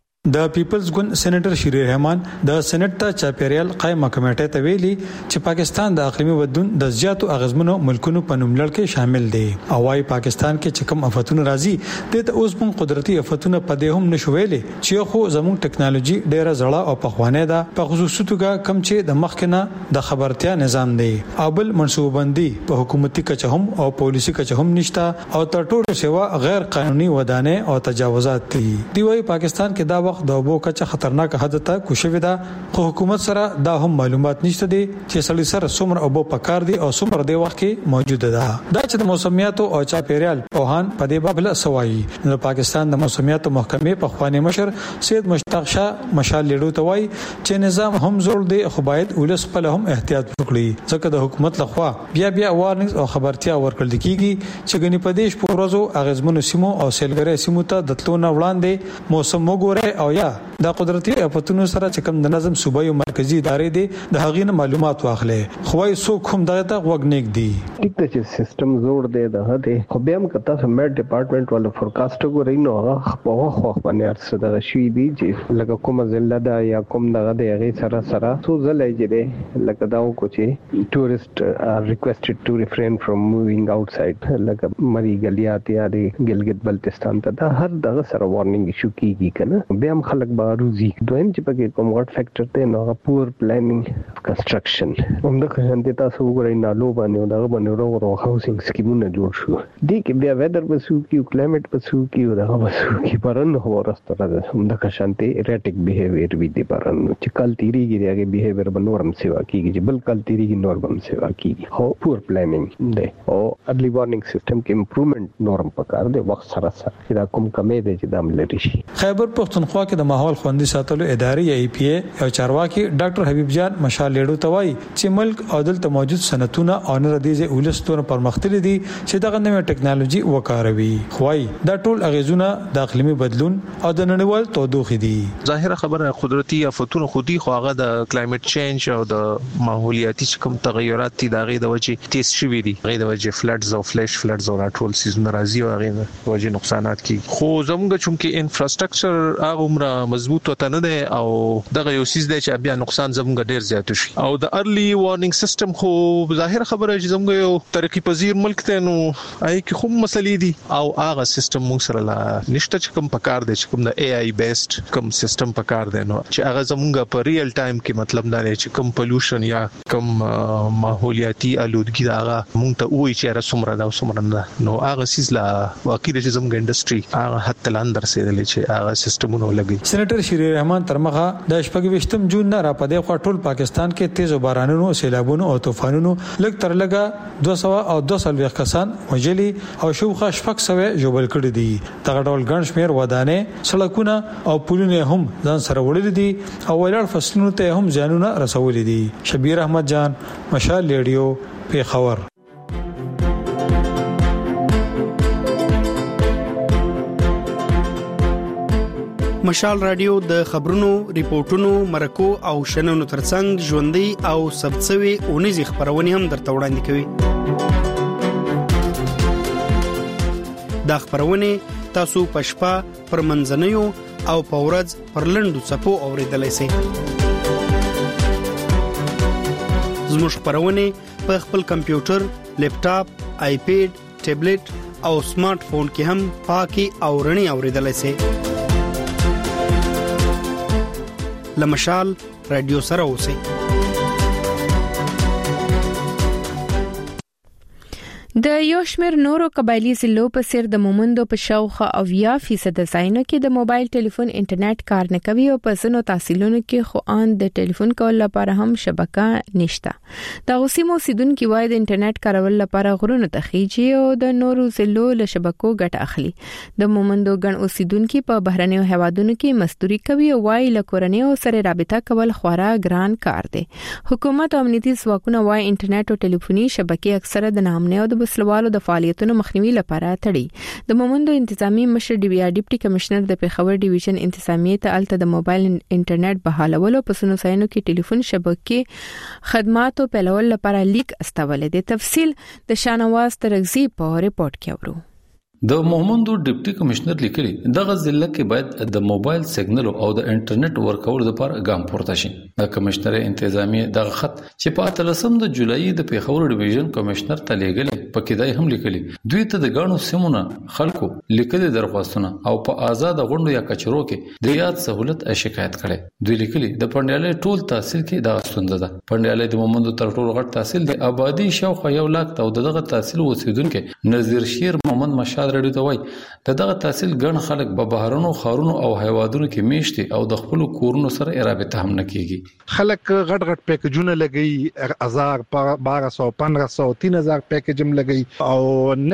د پیپلز ګوند سېنیټر شری رحمان د سېنات ته چاپیریال قائمه کمیټه ته ویلي چې پاکستان د اقلیمي بدلون د زیاتو اغیزمنو ملکونو په نوملړ کې شامل دی او وايي پاکستان کې چې کوم آفتونه راځي د اوس مون قدرتي آفتونه په دې هم نشو ویلي چې خو زموږ ټکنالوژي ډیره زړه او پخوانه ده په خصوصي توګه کم چې د مخکنه د خبرتیا نظام دی او بل منصوبه بندي په حکومتي کچه هم او پالیسي کچه هم نشته او تر ټولو سیوا غیر قانوني ودانې او تجاوزات دي. دی وايي پاکستان کې دا د اوبو کچه خطرناک حد ته کوشوي ده خو حکومت سره دا هم معلومات نشته دي چې سړي سره څومره اوبو پکار دي او څومره د وخت کې موجوده ده. دا چې د موسمیاتو او چاپیریال پوهان په دې باب سوایي نو پاکستان د موسمیاتو محکمې په خواني مشر سید مشتاق شاه مشال لیډو ته وایي چې نظام هم زوړ دی خو باید ولس په هم احتیاط وکړي ځکه د حکومت لخوا بیا بیا وارننګز او خبرتیا ورکړل کیږي چې غني پدیش په ورځو اغیزمنو سیمو او سیلګری سیمو ته د تلو نه وړاندې موسم وګوره او یا دا قدرتي اپتونو سره چې کوم د نظم صوبایي او مرکزی ادارې دي د هغې نه معلومات واخلي خو وايي څوک هم دغه ته وګنګ دي. ټیک ته چې سیستم زوړ دی دغه دی خو بیا هم کته سمټ ډپارټمنټ والو فورکاست وګورئ نو هغه په خو باندې ارڅ دغه شوی دی چې لکه کومه ضلع ده یا کوم دغه دی هغه سره سره څو ځلې جوړه لکه دا کو چې ټورست are requested to refrain from moving outside لکه مری ګلیات یا د ګلګت بلتستان ته دا هر دغه سره وارننګ ایشو کیږي کنه بیا بیا هم خلک به روزي دویم چې پکې کوم غټ فیکٹر ته نو پور پلانینګ کنسټرکشن هم د خنده تاسو وګورئ نالو باندې دا باندې ورو ورو هاوسینګ سکیمونه جوړ شو دي کې بیا ویدر بسو کې کلایمټ بسو کې دا بسو کې پرن هو راستره ده هم د شانتي ایریټیک بیهیویر وی دي پرن چې کال تیریږي دغه بیهیویر به نورم سیوا کیږي چې بل کال تیریږي نورم سیوا کیږي هو پور پلانینګ ده او ارلی وارنینګ سیستم کې امپروومنت نورم پکار دی وخت سره سره دا کوم کمې دی چې د عمل شي خیبر پختونخوا کې د ماحول خوندي ساتلو ادارې ای پی ای او چارواکي ډاکټر حبیب جان مشال لیډو توای چې ملک او دلته موجود صنعتونه او نردیزه ولستونه پرمختللي دي چې دغه نوې ټکنالوژي وکاروي خوای دا ټول اغیزونه د اقلیمي بدلون او د نړیوال تودوخې دي ظاهره خبره قدرتي آفتونو خودي خو هغه د کلایمټ چینج او د ماحولیاتي کوم تغیرات دي دغه د وجې تیز شوي دي غي د وجې فلډز او فلیش فلډز او ټول سیزن راځي او هغه وجې نقصانات کی خو زموږ چونکه انفراستراکچر هغه عمره مضبوط وته نه دی او دغه یو سیز دی چې بیا نقصان زموږ ډیر زیات شي او د ارلی وارنینګ سیستم خو ظاهر خبره چې زموږ یو ترقی پذیر ملک ته نو آی کی خو مسلې دي او هغه سیستم موږ سره لا نشته چې کوم پکار دی چې کوم د ای آی بیسډ کوم سیستم پکار دی نو چې هغه زموږ په ریل ټایم کې مطلب دا دی چې کوم پولوشن یا کوم ماحولیاتي آلودګي دا هغه موږ ته وایي چې را سمره دا سمره نه نو هغه سیس لا واقعي چې زموږ انډستری هغه حتی لاندې رسیدلې چې هغه سیستمونه لګي سېنیټر شیرین رحمان ترمغه د شپږ جون نه را پدې خو ټول پاکستان کې تیز بارانونو سیلابونو او طوفانونو لږ تر لږه دوه سوه او دوه سوه کسان وجلي او شوخه شپږ سوه جوړل کړي دي دغه ډول ګڼ شمېر ودانې سړکونه او پلونه هم ځان سره وړل دي او ولاړ فصلونو ته هم ځانونه رسولي دي شبیر احمد جان مشال ریډیو پیښور مشال رادیو د خبرونو ریپورتونو مرکو او شننو ترڅنګ ژوندۍ او سبڅوي اونیزي خبرونه هم درته وړاندې کوي دا خبرونه تاسو پښپا پر منځنیو او پورز پر لندو صفو اوریدلای شئ زموږ خبرونه په خپل کمپیوټر لیپټاپ آیپیډ ټابلیټ او سمارټ فون کې هم پاکي او رڼي اوریدلای شئ لمشال رادیو سره اوسئ د یو شمېر نورو قبایلی ضلعو په څیر د مومندو په شاوخوا اویا فیصد ځایونو کې د موبایل ټلیفون انټرنیټ کار نه کوي او په ځینو تحصیلونو کې خو ان د ټلیفون کول لپاره هم شبکه نشته د اوسیمو سیدونکو وای د انټرنیټ کارول لپاره غرونو ته خيجي او د نورو ضلعو له شبکو ګټه اخلي د مومندو ګڼ اوسیدونکو په بهرنیو هوادونو کې مزدوري کوي او وای له کورنیو سره رابطه کول خورا ګران کار دی حکومت او امنیتي ځواکونه وای انټرنیټ او ټلیفوني شبکې اکثره د نامنه او د وسلوالو د فعالیتونو مخنیوي لپاره تړي د مومندو انتظامی مشر ډي بي آر ډیپټي کمشنر د پیښور ډیویژن انتظامی ته الته د موبایل انټرنیټ بحالولو په سونو ساينو کې ټلیفون شبکې خدماتو په لول لپاره لیک استولې د تفصیل د شانواز ترغزی په ریپورت کې ورو د مومندو ډیپټي کمشنر لیکلي دغه ضلع کې باید د موبایل سیګنل او د انټرنیټ ورکول لپاره ګام پورته شي د کمشنر انتظامی دغه خط چې په اتلسم د جولای د پیښور ډیویژن کمشنر ته لیږل پکې دای هم لیکلي دوی ته د غاڼو سیمونه خلکو لیکلي درخواستونه او په آزاد غونډو یا کچرو کې د یاد سہولت شکایت کړي دوی لیکلي د پندیالې ټول تحصیل کې دا ستونزه ده پندیالې د مومندو تر ټولو غټ تحصیل د آبادی شاوخوا یو لاک او دغه تحصیل اوسیدونکو نذیر شیر محمد مشاد رډي ته وای دغه تحصیل ګڼ خلک په بهرونو خارونو او هیوادونو کې میشتي او د خپل کورونو سره رابطه هم نه کیږي خلک غټ غټ پیکیجونه لګي هزار بارہ سو پندرہ سو تین هزار پیکیج هم لګي او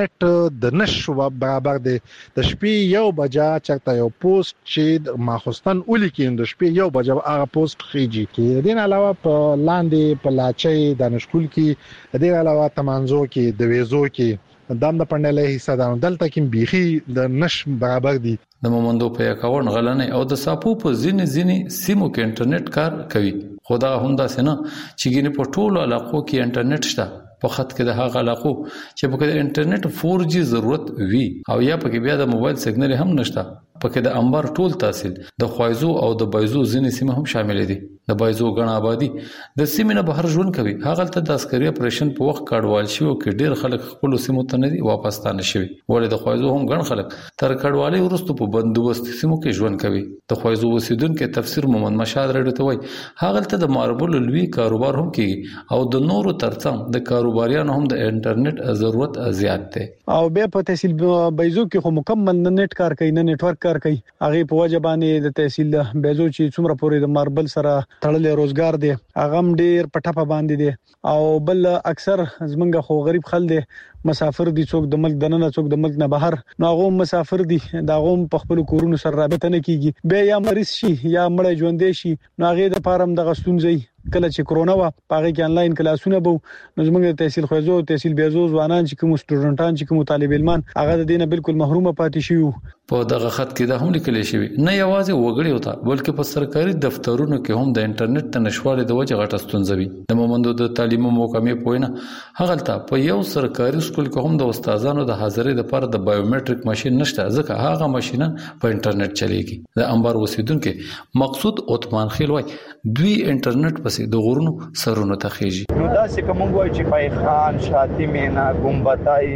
نت د نشو برابر دی د شپې یو بجا چرته یو پوسټ چې ماخستان اولی کې د شپې یو بجا هغه پوسټ خيږي کې دین علاوه په لاندې په لاچې د نشکول کې دین علاوه تمانزو کې د ویزو کې دام د پندلې حصہ ده دلته کې بيخي د نش برابر دي د مومندو په یکاون غلنې او د ساپو په ځینې ځینې سیمو کې انټرنیټ کار کوي خدا همدا سينه چې ګینه په ټولو علاقو کې انټرنیټ شته په خط کې د هغه علاقو چې په کې انټرنیټ فور جی ضرورت وي او یا په کې بیا د موبایل سیګنل هم نشته پکې د انبار ټول تحصیل د خوایزو او د بایزو ځینې سیمه هم شامل دي. د بایزو غن آبادی د سیمې نه بهر ژوند کوي. هغه ته د عسکري اپریشن په وخت کډوال شي او کې ډیر خلک خپل سیمو ته نه دي واپس تانه شوي. ولې د خوایزو هم غن خلک تر کډوالۍ وروسته په بندوبست سیمو کې ژوند کوي. د خوایزو اوسیدونکو تفسیر محمد مشاد رډو ته وایي هغه ته د ماربل لوی کاروبار هم کوي او د نورو ترڅنګ د کاروباریانو هم د انټرنیټ ضرورت زیات دی. او بیا په تحصیل بایزو کې خو مکمل نت کار کوي نه نتورک کار کوي. هغه په وجه باندې د تحصیل بایزو چې څومره پورې د ماربل سره تړلې روزګار دی هغه ډیر پټه باندې دی. او بل اکثر زمونږ خو غریب خل دی مسافر دي څوک د ملک دننه څوک د ملک نه بهر نو هغه مسافر دي دا غوم په خپل کورونو سره رابطه نه کیږي. بیا یا مریض شي یا مړ ژوندې شي نو هغه د فارم د غستونځي کله چې کرونا وا پاره کې انلاین کلاسونه بو نو زمونږ تحصیل خوځو تحصیل بیزو ځوانان چې کوم سټوډنټان چې کوم طالب علمان هغه د دینه بالکل محروم پاتې شي. په دغه خط کې دا هم لیکل شوی نه یوازې وګړي وتا بلکې په سرکاري دفترونو کې هم د انټرنیټ ته نشواله د وجه غټه ستونزه وي. د مومندو د تعلیم موکمې پوینه هغه ته په یو سرکاري سکول کې هم د استادانو د حاضرۍ لپاره د بایومټریک ماشين نشته ځکه هغه ماشين په انټرنیټ چلیږي. د انبار وسیدونکو مقصود عثمان خیل وای دوی انټرنیټ پسې د غورونو سرونو ته خېږي. نو دا څه کوم وای چې پای خان شاتی مینا ګمبتای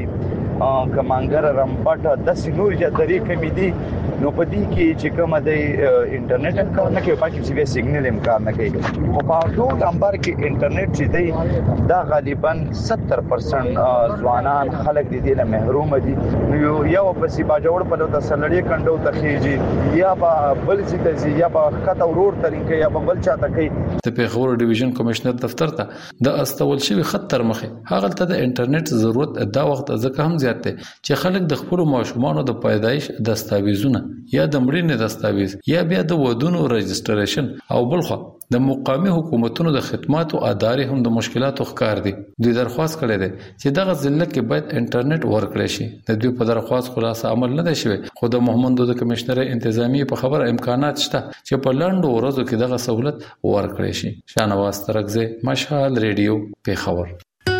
کمانګر رمبټ د سینور جدري کمیدي نو پدې کې چې کوم د انټرنیټ کار نه کوي پکې چې سیګنل امکان نه کوي. خو په ټول انبار کې انټرنیټ چې دی دا غالبا ستر پرسنټ ځوانان خلک دي له محروم دي. نو یو په سی باجوړ په د سلړې کندو تخېږي یا په بل څه ته یا په خطا ورور طریقې یا په بل چاته کوي. د پیښور ډیویژن کمشنر دفتر ته د استول شوی خط تر مخه هغه ته د انټرنیټ ضرورت دا وخت ځکه هم زیات دی چې خلک د خپل ماشومانو د پیدایش دستاویزونه یا د مړینې دستاویز یا بیا د ودونو رجستریشن او بلخو د مقامی حکومتونو د خدماتو ادارې هم د مشکلاتو ښکار دي. دوی درخواست کړي دي چې دغه ضلع کې باید انټرنیټ ورکړي شي. د دوی په درخواست خلاص عمل نه دی شوی خو د محمدو د کمشنر انتظامی په خبره امکانات شته چې په لاندو ورځو کې دغه سہولت ورکړي شي. شانواز ترغزه مشال ریډیو پیښور.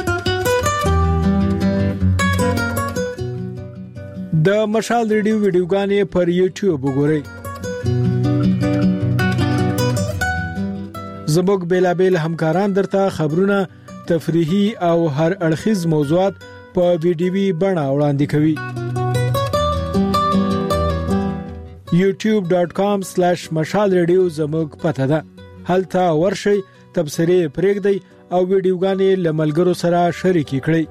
د مشال ریډیو ویډیوګانې پر یوټیوب وګورئ. زموږ بیلابل همکاران درته خبرونه تفریحي او هر اړخیز موضوعات په ویډیوي بڼه وړاندې کوي. یوټیوب ډاټ کام سلیش مشال ریډیو زموږ پته ده. هلته ورشئ تبصرې پرېږدئ او ویډیوګانې له ملګرو سره شریکې کړئ.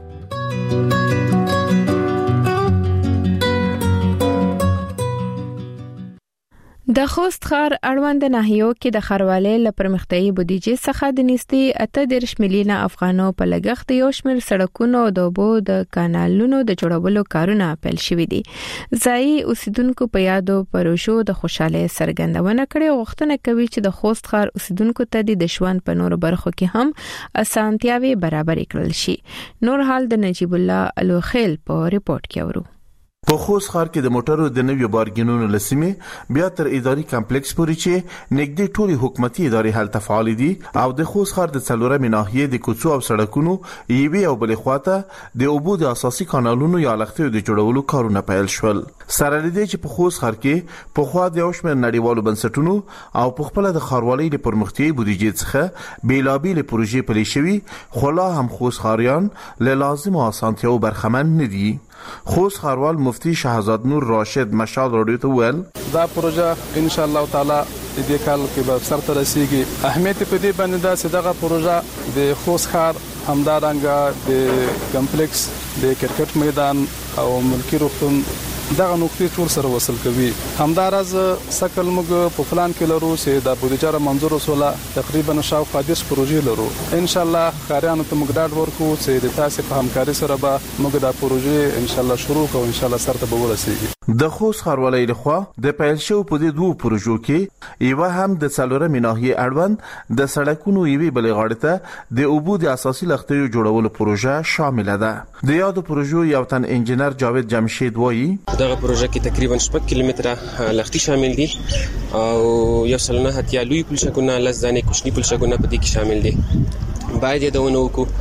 د خوست ښار اړوند ناحیو کې د ښاروالۍ له پرمختیايي بودیجې څخه د نږدې اته دېرش میلیونه افغانو په لګښت یو شمېر سړکونو او د اوبو د کانالونو د جوړولو کارونه پیل شوي دي. ځایي اوسیدونکو په یادو پروژو د خوشاله څرګندونه کړې او غوښتنه کوي چې د خوست ښار اوسیدونکو ته د ژوند په نورو برخو کې هم اسانتیاوي برابر کړل شي. نور حال د نجیب الله الوخیل په ریپورت کې اورو. په خوست ښار کې د موټرو د نویو بارګینونو لسمه بیا تر اداري کمپلیکس پورې چې نږدې ټولي حکومتي ادارې هلته فعال دي او د خوست ښار د څلورمې ناحیې د کوڅو او سړکونو یوې او بلې خواته د اوبو د اساسي کانالونو یا لښتیو د جوړولو کارونه پیل شول. سره لدې چې په خوست ښار کې په خوا د یو شمېر نړیوالو بنسټونو او په خپل د ښاروالۍ د پرمختیايي بودیجې څخه بیلابېلې پروژې پلي شوي خو لا هم خوست ښاریان له لازمو اسانتیاوو برخمن نه دي. خوست ښاروال مفتی شهزاد نور راشد مشال رادیو ته ویل دا پروژه ان شاء الله تعالی د دې کال کې به سر ته رسیږي. اهمیت په دې باندې دا چې دغه پروژه د خوست ښار همدارنګه د کمپلیکس د کرکټ میدان او ملکی روغتون دغه نقطې ټول سره وصل کوي. همدارز سکل موږ په پلان کې لرو چې د بودیجه منظور وسوله تقریبا شاوخوا دېرش پروژې لرو. ان شاء الله ښاریانو ته موږ ډاډ ورکو چې د تاسو په همکاري سره به موږ دا پروژې ان شاء الله شروع کوو ان شاء الله سره به ورسیږي. د خوست ښاروالۍ لخوا د پیل شو په دې دوه پروژو کې یو هم د څلورمې ناحیې اړوند د سړکونو یوې بلې غاړې ته د اوبو د اساسي لښتیو جوړولو پروژه شامل ده. د یادو پروژو یو تن انجنیر جاوید جمشید وایي دغه پروژه کې تقریبا شپږ کیلومتره لښتي شامل دي او یو سلنه هتیا لوی پلشکونه لږ ځانې کوچني پلشکونه په دې کې شامل دي. باید دا ونه وکړو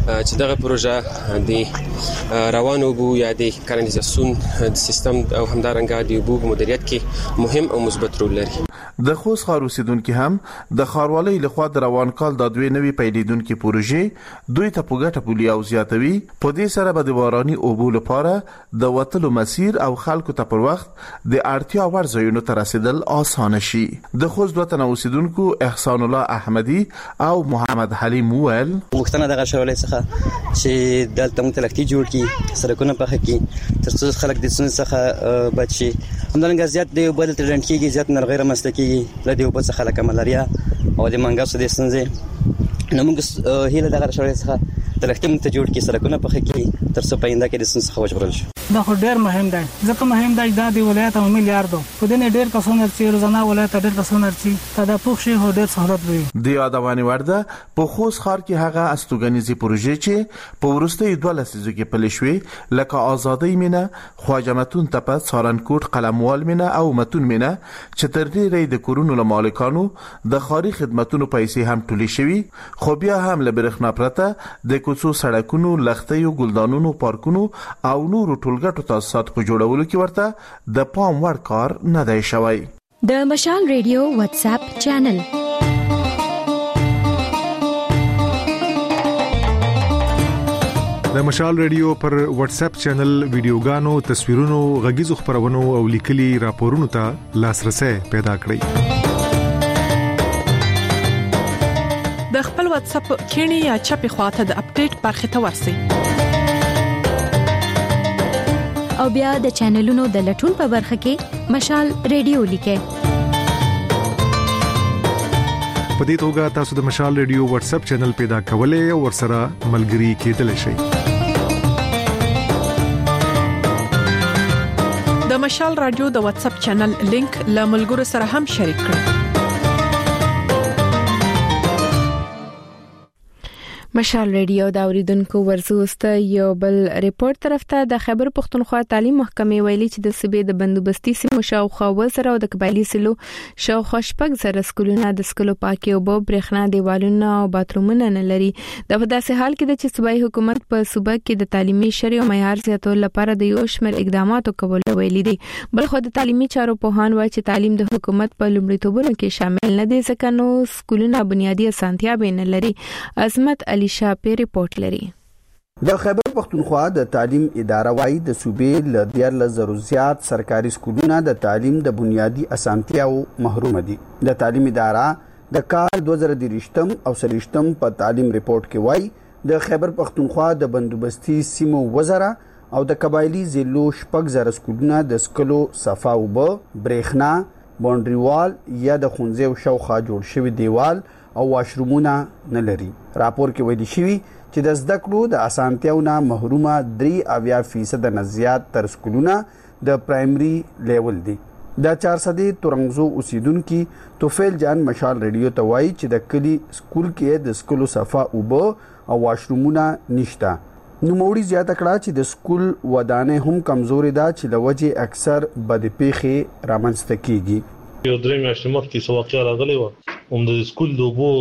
چې دغه پروژه د روانو بو یا د کانالیزاسیون سیستم او همدارنګه د اوبو مدیریت کې مهم او مثبت رول لري. د خوست ښار اوسیدونکو هم د ښاروالۍ لخوا د روان کال د دوی نوي پیلېدونکو پروژې دوی ته په ګټه بولي او زیاتوي. په دې سره به د باراني اوبو لپاره د وتلو مسیر او خلکو ته پر وخت د اړتیا وړ ځایونو ته رسیدل اسانه شي. د خوست دوه تنه اوسیدونکو احسان الله احمدي او محمد حلیم وویل مختنه دغه ښاروالۍ څخه چې دلته موږ تلکتي جوړ کړي سرکونه پخه کړي ترڅو خلک د سن څخه بچ شي. همدارنګه زیات د بدل ترلند کېږي زیات نرغې رامنځته کېږي لدی او په څخه لکه ملاریا او د منګاسو د ستونزې نو موږ هیله دغه ښاروالۍ څخه د لښتې موږ ته جوړ کړي سرکونه پخه کړي تر څو په آینده کې د ستونزې څخه وژغورل شي. دا خو ډېر مهم دی ځکه مهم دی دا د ولایت او میلیارډ په دې ډېر کسونه چې روزانه ولایت ډېر کسونه چې دا پوښ شي هو ډېر سہولت وي. د یادواني ورده په خوست ښار کې هغه استوګنیزي پروژې چې په ورستۍ دوه لسیزو کې پلي شوې لکه آزادۍ مینه خواجه متون تپه سارنکوټ قلموال مینه او متون مینه چې تر ډېرې د کورونو له مالکانو د ښاري خدماتونو پیسې هم ټولې شوې خو بیا هم له برېښنا پرته د کوڅو سړکونو لښتیو ګلدانونو پارکونو او نورو ټولګټو تاسیسات په جوړولو کې ورته د پام وړ کار نه دی شوی. د مشال ریډیو واتس اپ چینل د مشال ریډیو پر واتس اپ چینل ویډیوګانو تصویرونو غږیزو خبرونو او لیکلي راپورونو ته لاسرسي پیدا کړئ. د خپل واتس اپ کینی یا چپی خواته د اپډیټ برخه ته ورسئ او بیا د چینلونو د لټون په برخه کې مشال ریډیو لیکئ. په دې توګه تاسو د مشال ریډیو واتس اپ چینل پیدا کولای او ورسره ملګري کېدلی شئ. د مشال رادیو د واتس اپ چینل لینک له ملګرو سره هم شریک کړئ. مشال ریډیو دا اوریدونکو ورزوسته یو بل ریپورت طرف ته د خیبر پختونخوا تعلیم محکمې ویلي چې د صوبې د بندوبستي سیمو شاوخوا وزره او د قبایلی سلو شاوخوا شپږ زره سکولونه د سکولو پاکي او برېښنا دیوالونه او باترومونه نه لري. دا په داسې حال کې د صوبایي حکومت په صوبه کې د تعلیمي شری او معیار زیاتولو لپاره د یو شمېر اقداماتو کول ویلي دي. بل خو د تعلیمي چارو په هان وایي چې تعلیم د حکومت په لومړیتوبونو کې شامل نه دي ځکه نو سکولونه بنیادی اسانتیا به نه لري. عظمت علي شاپی ریپورت لري. د خیبر پختونخوا د تعلیم اداره وايي د صوبې ل دیارلس زرو زیات سرکاري سکولونه د تعلیم د بنیادی اسانتیاو محروم دي. د تعلیم اداره د کال دوه زره دریشتم او سلیشتم په تعلیم ریپورت کې وايي د خیبر پختونخوا د بندوبستي سیمو وزره او د قبایلی ضلعو شپږ زره سکولونه د سکلو صفا اوبه برېښنا باونډري وال یا د خونځو شاوخوا جوړ شوی دیوال او واشرومونه نه لري. راپور کې ویل شوی چې د زده کړو د اسانتیاونو محرومه درې اویا فیصد نه زیات تر سکولونه د پرایمري لیول دي. د چارسدي تورنګزو اوسیدونکو توفیل جان مشال ریډیو ته وایي چې د کلی سکول کې د سکولو صفا اوبه او واشرومونه نشته. نو موړي زیاته کړه چې د سکول ودانې هم کمزوري ده چې لوجه اکثر بدپیخي رامنځته کیږي. یو درې میاشتې مخکې څو واقعیا راغلی و هم د سکول د اوبو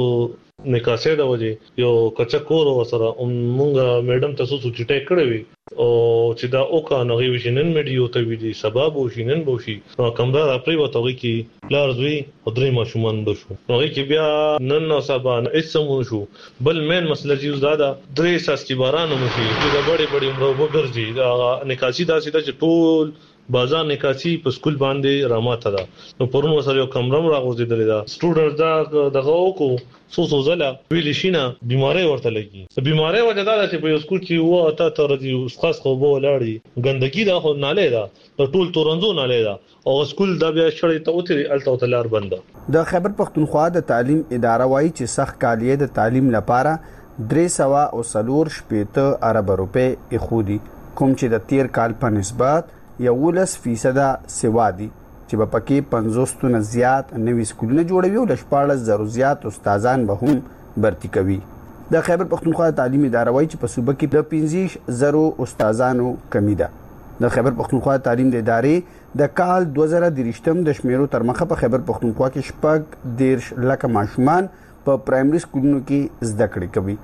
نکاسې د وجې یو کچا کور ورسره مونږ میډم تاسو سوچټای کړې وي او چې دا اوکا نو غوي شینن میډیو ته وی دي سبب او شینن بوشي نو کمره راپری وته وی کی لارزوی او درې ماشومان بشو نو غي کې بیا نن نو سبا نو اسمو شو بل مین مسله چې زاده درې ساس کی باران مو شي چې بڑے بڑے عمر وګرځي دا نکاسي دا سیده چې ټول بازار نکاسي په سکول باندې راماته ده. نو پرون وسره یو کمرم راغوځیدل دا سټوډنټ دا دغه وکړو سو سو زله ویل شینه بیماری ورته لګي. بیماری وجه دا چې په سکول کې و اته تر دې خاص خو بو لاړی ګندګي دا خو ناله ده ټول تورنځو ناله ده او سکول دا بیا شړې ته اوتري الته تلار بند. د خیبر پختونخوا د تعلیم اداره وايي چې سخت کالیه د تعلیم لپاره درې سوا او سلور شپېته ارب روپے اخودي کوم چې د تیر کال په نسبت یولس فیصد سوا دي چې په پکې پنځوس نه زیات نوي سکولونه جوړوي او د شپاړس زرو زیات استادان به هم برتي کوي. د خیبر پختونخوا تعلیم اداره وايي چې په صوبه کې د پنځه زرو استادانو کمی ده. د خیبر پختونخوا تعلیم د ادارې د کال دوه زره دریشتم د شمیرو تر مخه په خیبر پختونخوا کې شپږ دیرش لکه ماشومان په پرایمري سکولونو کې زده کړې کوي.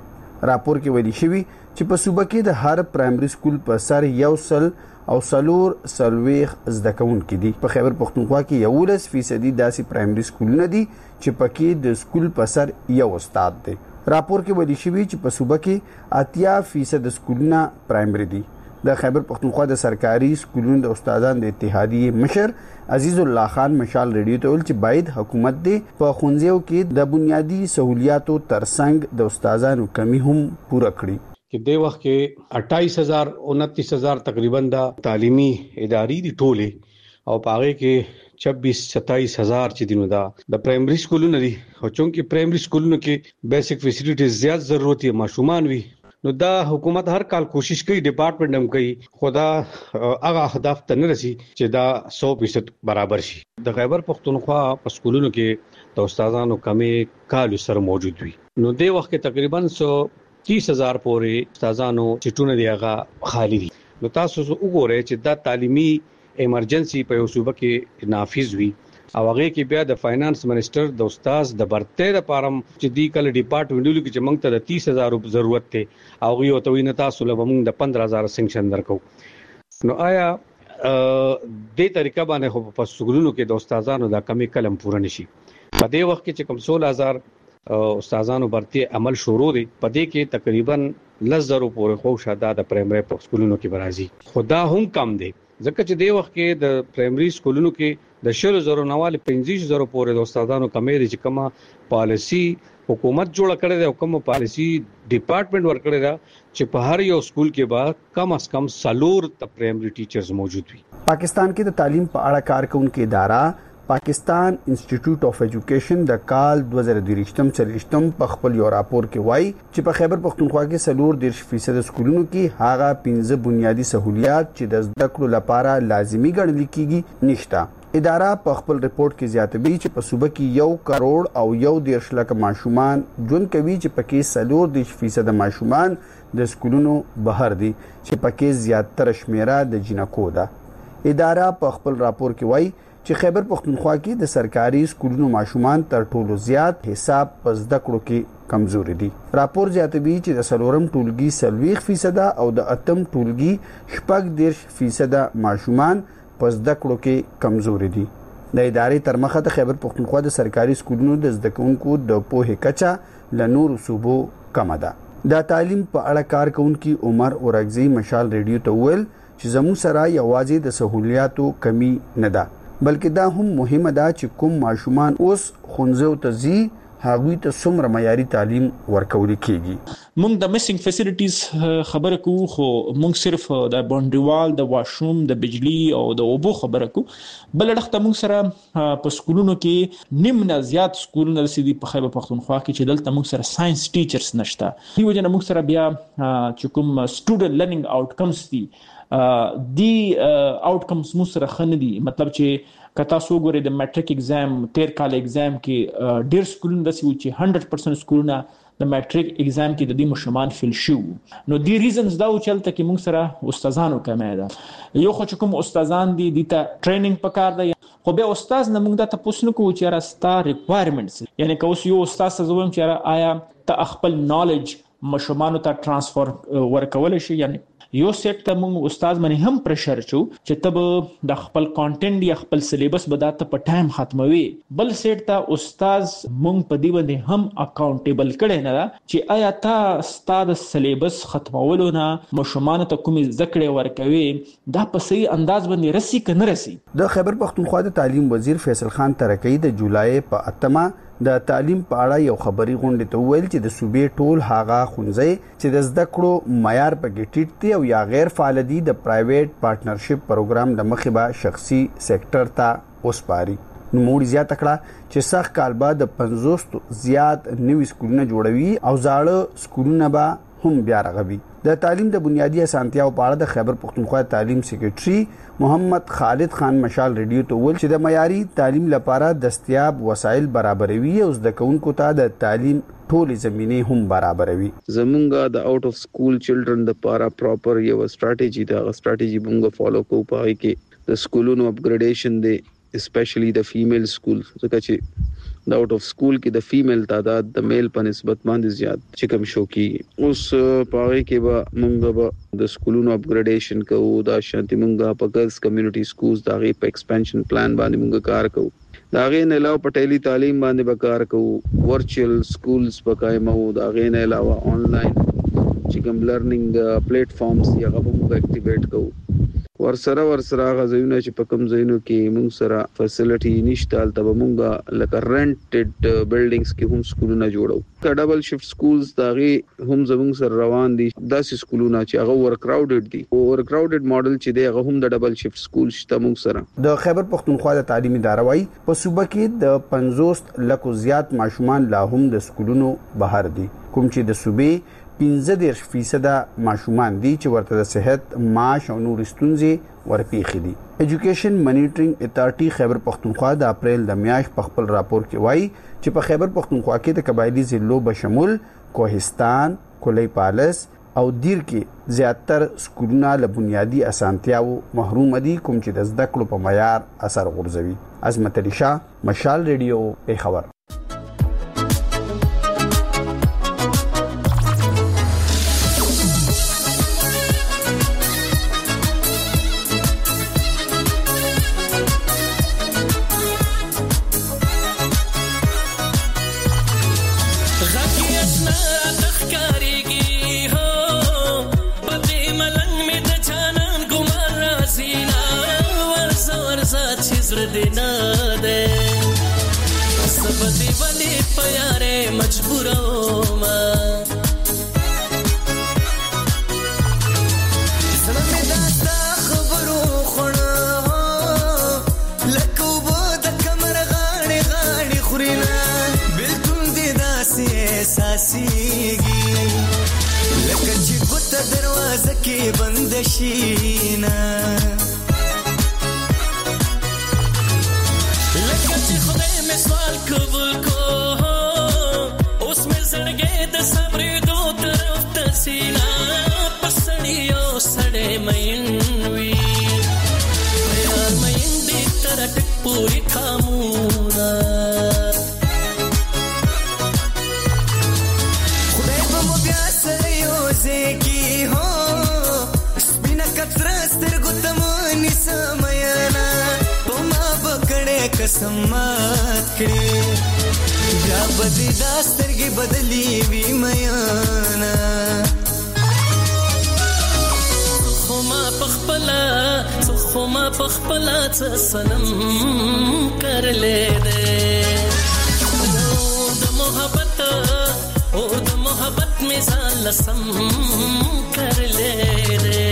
راپور کې ویلي شوی چې په صوبه کې د هر پرایمري سکول په سر یو سل او سلور سلويخ زده کوونکي دي. په خیبر پختونخوا کې یولس فیصدي داسې پرایمري سکولونه دي چې پکې د سکول په سر یو استاد دی. راپور کې ویلي شوی چې په صوبه کې اتیا فیصد سکولونه پرایمري دي. د خیبر پختونخوا د سرکاري سکولونو د استادانو د اتحادیې مشر عزیز الله خان مشال ریډیو ته ویل چې باید حکومت دې په ښوونځیو کې د بنیادی سہولیاتو ترڅنګ د استادانو کمی هم پوره کړي. چې د وخت کې اٹھائیس هزار انتیس هزار تقریبا د تعلیمي ادارې دي ټوله او پاره کې چھبیس ستائیس هزار چې دینو دا د پرایمري سکولونو دي او چونکې پرایمري سکولونو کې بیسیک فیسیلیټیز زیات ضرورت یې ماشومان وي نو دا حکومت هر کال کوشش کوي ډپارټمنټ هم کوي خدا هغه اهداف ته نه رسي چې دا سو فیصد برابر شي. د خیبر پختونخوا په سکولونو کې د استادانو کمی کال سره موجود وي نو د وخت کې تقریبا سو تیس هزار پورې استادانو چټونه دی هغه خالی دي. نو تاسو وګورئ چې دا تعلیمي ایمرجنسي په یو صوبه کې نافذ وي او هغه کې بیا د فاینانس منسٹر د استاد د برته لپاره چې دی کله ډپارټمنټ کې چې موږ ته د تیس هزار ضرورت ته او یو ته ویني تاسو له موږ د پندرہ هزار سنکشن درکو. نو آیا د طریقه باندې خو په سکولونو کې د استادانو د کمی کلم پوره نشي. په دې وخت کې چې کوم سولہ هزار استادانو برته عمل شروع دي په دې کې تقریبا لزرو پورې خو شاده د پرایمري سکولونو کې برازي خدا هم کم دي ځکه چې د وخت کې د پرایمري سکولونو کې د شلو زرو نواله پنځه زرو پورې د استادانو کمې دي چې کومه پالیسی حکومت جوړ کړی دی او کومه پالیسی ډپارټمنټ ور کړی دی چې په هر یو سکول کې به کم از کم سلور ته پرایمري ټیچرز موجود وي. پاکستان کې د تعلیم په اړه کارکونکو اداره پاکستان انسټیټیوټ اف ایجوکیشن د کال دو هزار دریشتم سرشتم په خپل یو راپور کې وایي چې په خیبر پختونخوا کې سلور دیرش فیصد سکولونو کې هغه پنځه بنیادی سہولیات چې د زده کړو لپاره لازمی ګڼل کیږي نشته. اداره په خپل رپورت کې زیاتوي چې په صوبه کې یو کروڑ او یو دیرش لک ماشومان ژوند کوي چې پکې سلور دیرش فیصد ماشومان د سکولونو بهر دي چې پکې زیاتره شمیره د جنکو ده. اداره په خپل راپور کې وایي چې خیبر پختونخوا کې د سرکاري سکولونو ماشومان تر ټولو زیات حساب په زده کړو کې کمزوري دي. راپور زیاتوي چې د سلورم ټولګي سلويخ فیصد او د اتم ټولګي شپږ دیرش فیصد ماشومان په زده کړو کې کمزوري دي. د ادارې تر مخه د خیبر پختونخوا د سرکاري سکولونو د زده کوونکو د پوهې کچه له نورو صوبو کمه ده. د تعلیم په اړه کارکونکو عمر اورګزی مشال ریډیو ته ویل چې زموږ سره یوازې د سہولیاتو کمی نه ده بلکې دا هم مهمه ده چې کوم ماشومان اوس ښوونځیو ته ځي هغوی ته څومره معیاري تعلیم ورکول کیږي. موږ د میسنګ فیسیلیټیز خبره کوو خو موږ صرف د باونډریوال د واشروم د بجلی او د اوبو خبره کوو. بل وخت موږ سره په سکولونو کې نیم نه زیات سکولونه رسیدي په خیبر پختونخوا کې چې دلته موږ سره ساينس ټیچرز نشته. دی وجه نه موږ سره بیا چې کوم سټوډنټ لرنینګ آوټکمز دي دی آوټکمز مو سره خنه دي. مطلب چې کتا سو ګوري د میټریک ایگزام تیر کال ایگزام کې ډیر سکولونه داسې و چې صد درصد سکولونه د میټریک ایگزام کې د دې مشمان فیل شو. نو دی ریزنز دا و چلته کې موږ سره استادانو کمه ده. یو خو چې کوم استادان دي د ټریننګ پکار دی خو به استاد نه موږ د تاسو نو کوو چې را ستا ریکوایرمنټس یعنی که اوس یو استاد زوم چې آیا ته خپل نالج مشمانو ته ترانسفر ورکول شي یعنی یو سیټ ته موږ استاد باندې هم پرشر چو چې تب د خپل کانټینټ یا خپل سلیبس بداته په ټایم ختموي. بل سیټ ته استاد موږ په دې باندې هم اکاونټیبل کړي نه چې آیا تا استاد سلیبس ختمولو نه مشمانو ته کومې ذکر ورکوي دا په صحیح انداز باندې رسی کنه رسی. د خیبر پختونخوا د تعلیم وزیر فیصل خان ترکی د جولای په اتمه د تعلیم په اړه یو خبري غونډه ته ویل چې د صوبې ټول هاغه خونځي چې د زده کړو معیار په ګټیټ دی او یا غیر فعال دي د پرایویټ پارټنرشپ پروګرام د مخې به شخصي سېکټر ته وسپاري. نو موږ زیات کړه چې سخت کال بعد د پنځوس زیات نوي سکولونه جوړوي او زاړه سکولونه به هم بیا رغوي. د تعلیم د بنیادی اسانتیاو په اړه د خیبر پختونخوا تعلیم سیکریټري محمد خالد خان مشال ریډیو ته ویل چې د معیاري تعلیم لپاره دستیاب وسایل برابروي او زده کوونکو ته د تعلیم ټولې زمینې هم برابروي. زمونږه د آوټ اف سکول چلډرن د لپاره پراپر یو سټریټیجی دا سټریټیجی مونږه فالو کوو. پای کې د سکولونو اپګریډیشن دی اسپیشلی د فیمیل سکول ځکه چې د آوټ اف سکول کې د فیمیل تعداد د میل په نسبت باندې زیات چې کم شو کی اوس پاره کې به مونږ به د سکولونو اپګریډیشن کوو دا شانتي مونږه په ګرلز کمیونټي سکولز دا غي په ایکسپانشن پلان باندې مونږ کار کوو دا غي نه علاوه په ټیلی تعلیم باندې به کار کوو ورچوال سکولز په قائمو دا غي نه علاوه آنلاین چې کوم لرنینګ پلیټ فارمز یا غو مونږ اکټیویټ کوو ورسره ورسره غزوینه چې په کوم ځایونو کې موږ سره فیسیلیټي نشته تل مونږه لکه رنټډ بلډینګز کې هم سکولونه جوړو کا ډبل شفټ سکولز داغي هم زموږ سره روان دي داسې سکولونه چې هغه ور کراودډ دي او کراودډ ماډل چې دی هغه هم د ډبل شفټ سکول شته موږ سره د خیبر پختونخوا د تعلیمي ادارې وايي په صوبه کې د پنځوس لکو زیات ماشومان لا هم د سکولونو بهر دي کوم چې د صوبې پنځه دېرش فیصد ماشومان دي چې ورته د صحت معاش او نور ستونزې ورپیښې دي ایجوکیشن مانیټرینګ اتارټي خیبر پختونخوا د اپریل د میاشت په خپل راپور کې وایي چې په خیبر پختونخوا کې د قبایلی ضلعو بشمول کوهستان کلی پالس او دیر کې زیاتر سکولونه له بنیادی اسانتیاو محروم دي کوم چې د زده کړو په معیار اثر غورځوي عظمت علي شاه مشال ریډیو پیښور قسمت کړي بیا بدی داسترګي بدلی وی میانا خو ما پخپلا خو ما پخپلا سنم کړلې دې د محبت او د محبت مثال سم کړلې دې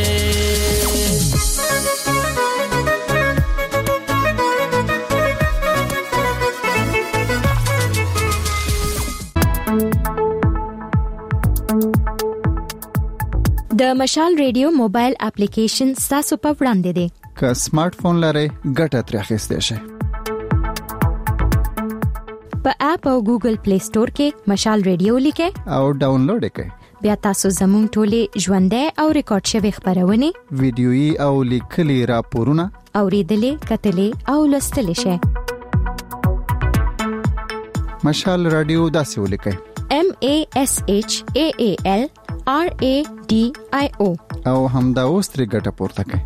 د مشال ریډیو موبایل اپلیکیشن تاسو په وړاندې دی که سمارټ فون لرئ ګټه ترې اخیستئ شئ په اپ او ګوګل پلی سٹور کې مشال ریډیو لیکئ او ډاونلوډ کړئ بیا تاسو زموږ ټولې ژوندۍ او ریکارډ شوی خبرونه ویډیويي او لیکلي راپورونه اوریدلې کتلې او لوستلې شئ مشال رادیو داسې ولیکئ M A S H A A L R A D I O او همدا اوس ترې ګټه پورته کړئ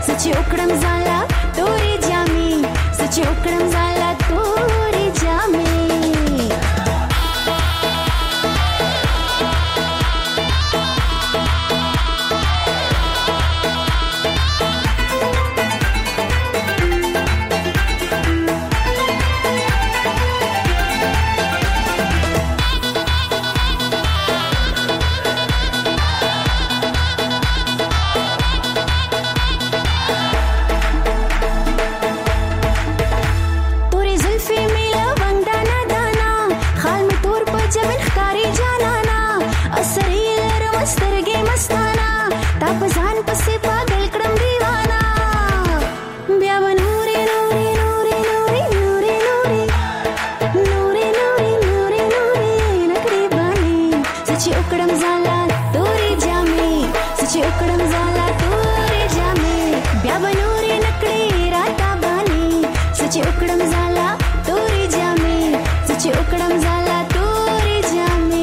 چوکړم زالا توري جامي سچ وکړم زالا تورې جامې سچ وکړم زالا تورې جامې بیا بنورې نکړې راته باندې سچ وکړم زالا تورې جامې سچ وکړم زالا تورې جامې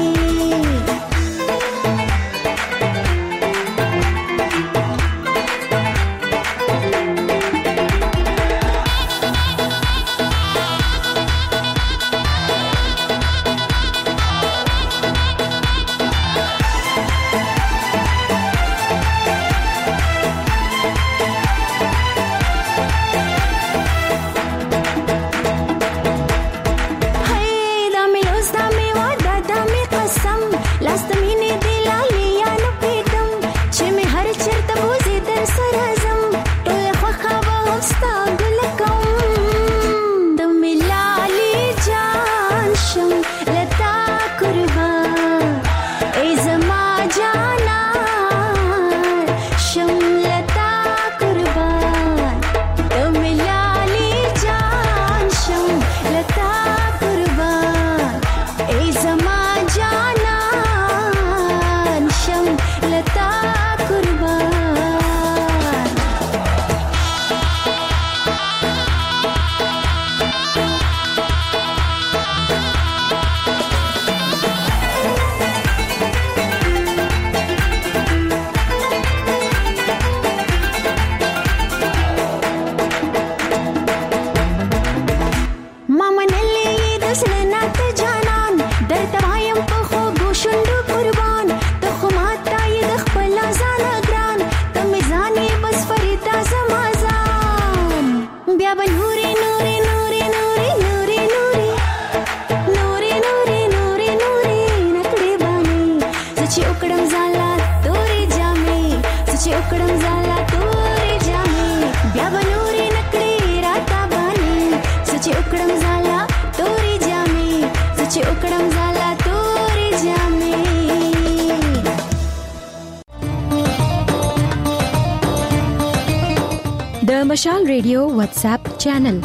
مشال ریډیو واتس اپ چینل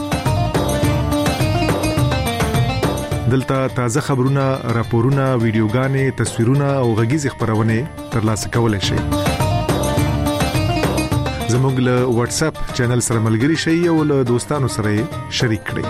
دلته تازه خبرونه، راپورونه، ویډیوګانې، تصویرونه او غږیز خبرونه ترلاسه کولای شئ. زموږ له واتس اپ چینل سره ملګري شئ او له دوستانو سره شریک کړئ.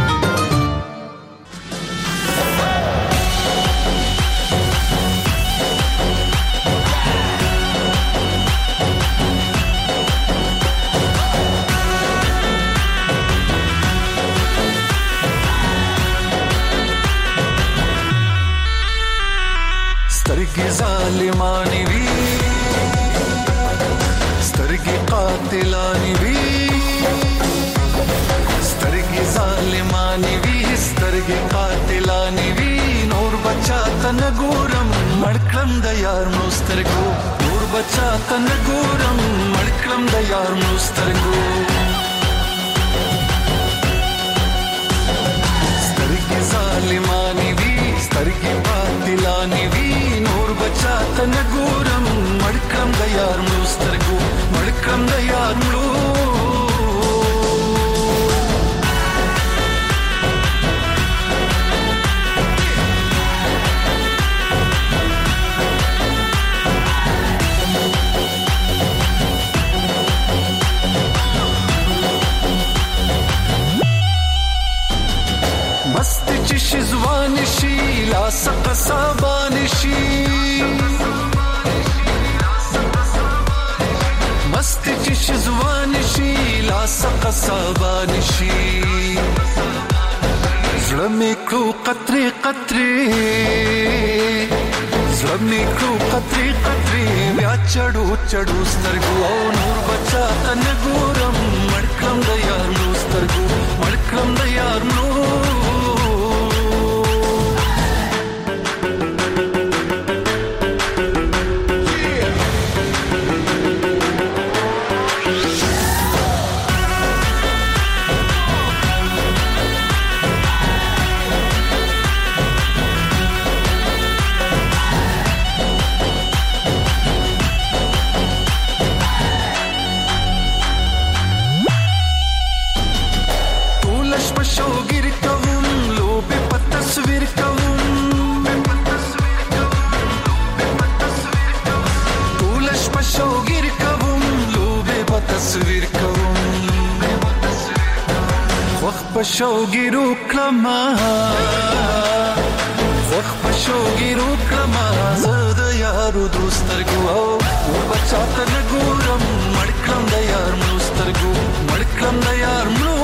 ظالمانی وی سترګي قاتلانی وی سترګي ظالمانی وی سترګي قاتلانی وی نور بچا تن ګورم مړکړم د یار مسترګو نور بچا تن ګورم مړکړم د یار مسترګو سترګي ظالمانی وی سترګي قاتلانی وی بچا تن ګورم مړکم د یار مسترګو مړکم د یار مړو مست چې شزوان شي لا سق صابان شي مست چې شزوان شي لا سق صابان شي زړه مې کو قطرې قطرې زړه مې کو قطرې قطرې بیا چړو چړو سترګو او نور بچا تن ګورم مړکم د یار نو سترګو مړکم د یار نو شوګر پښوګیرو کلمه خوخ پښوګیرو کلمه زه د یارو دوسترګو او بچا ته نګورم مړکلم د یار مسترګو مړکلم د یار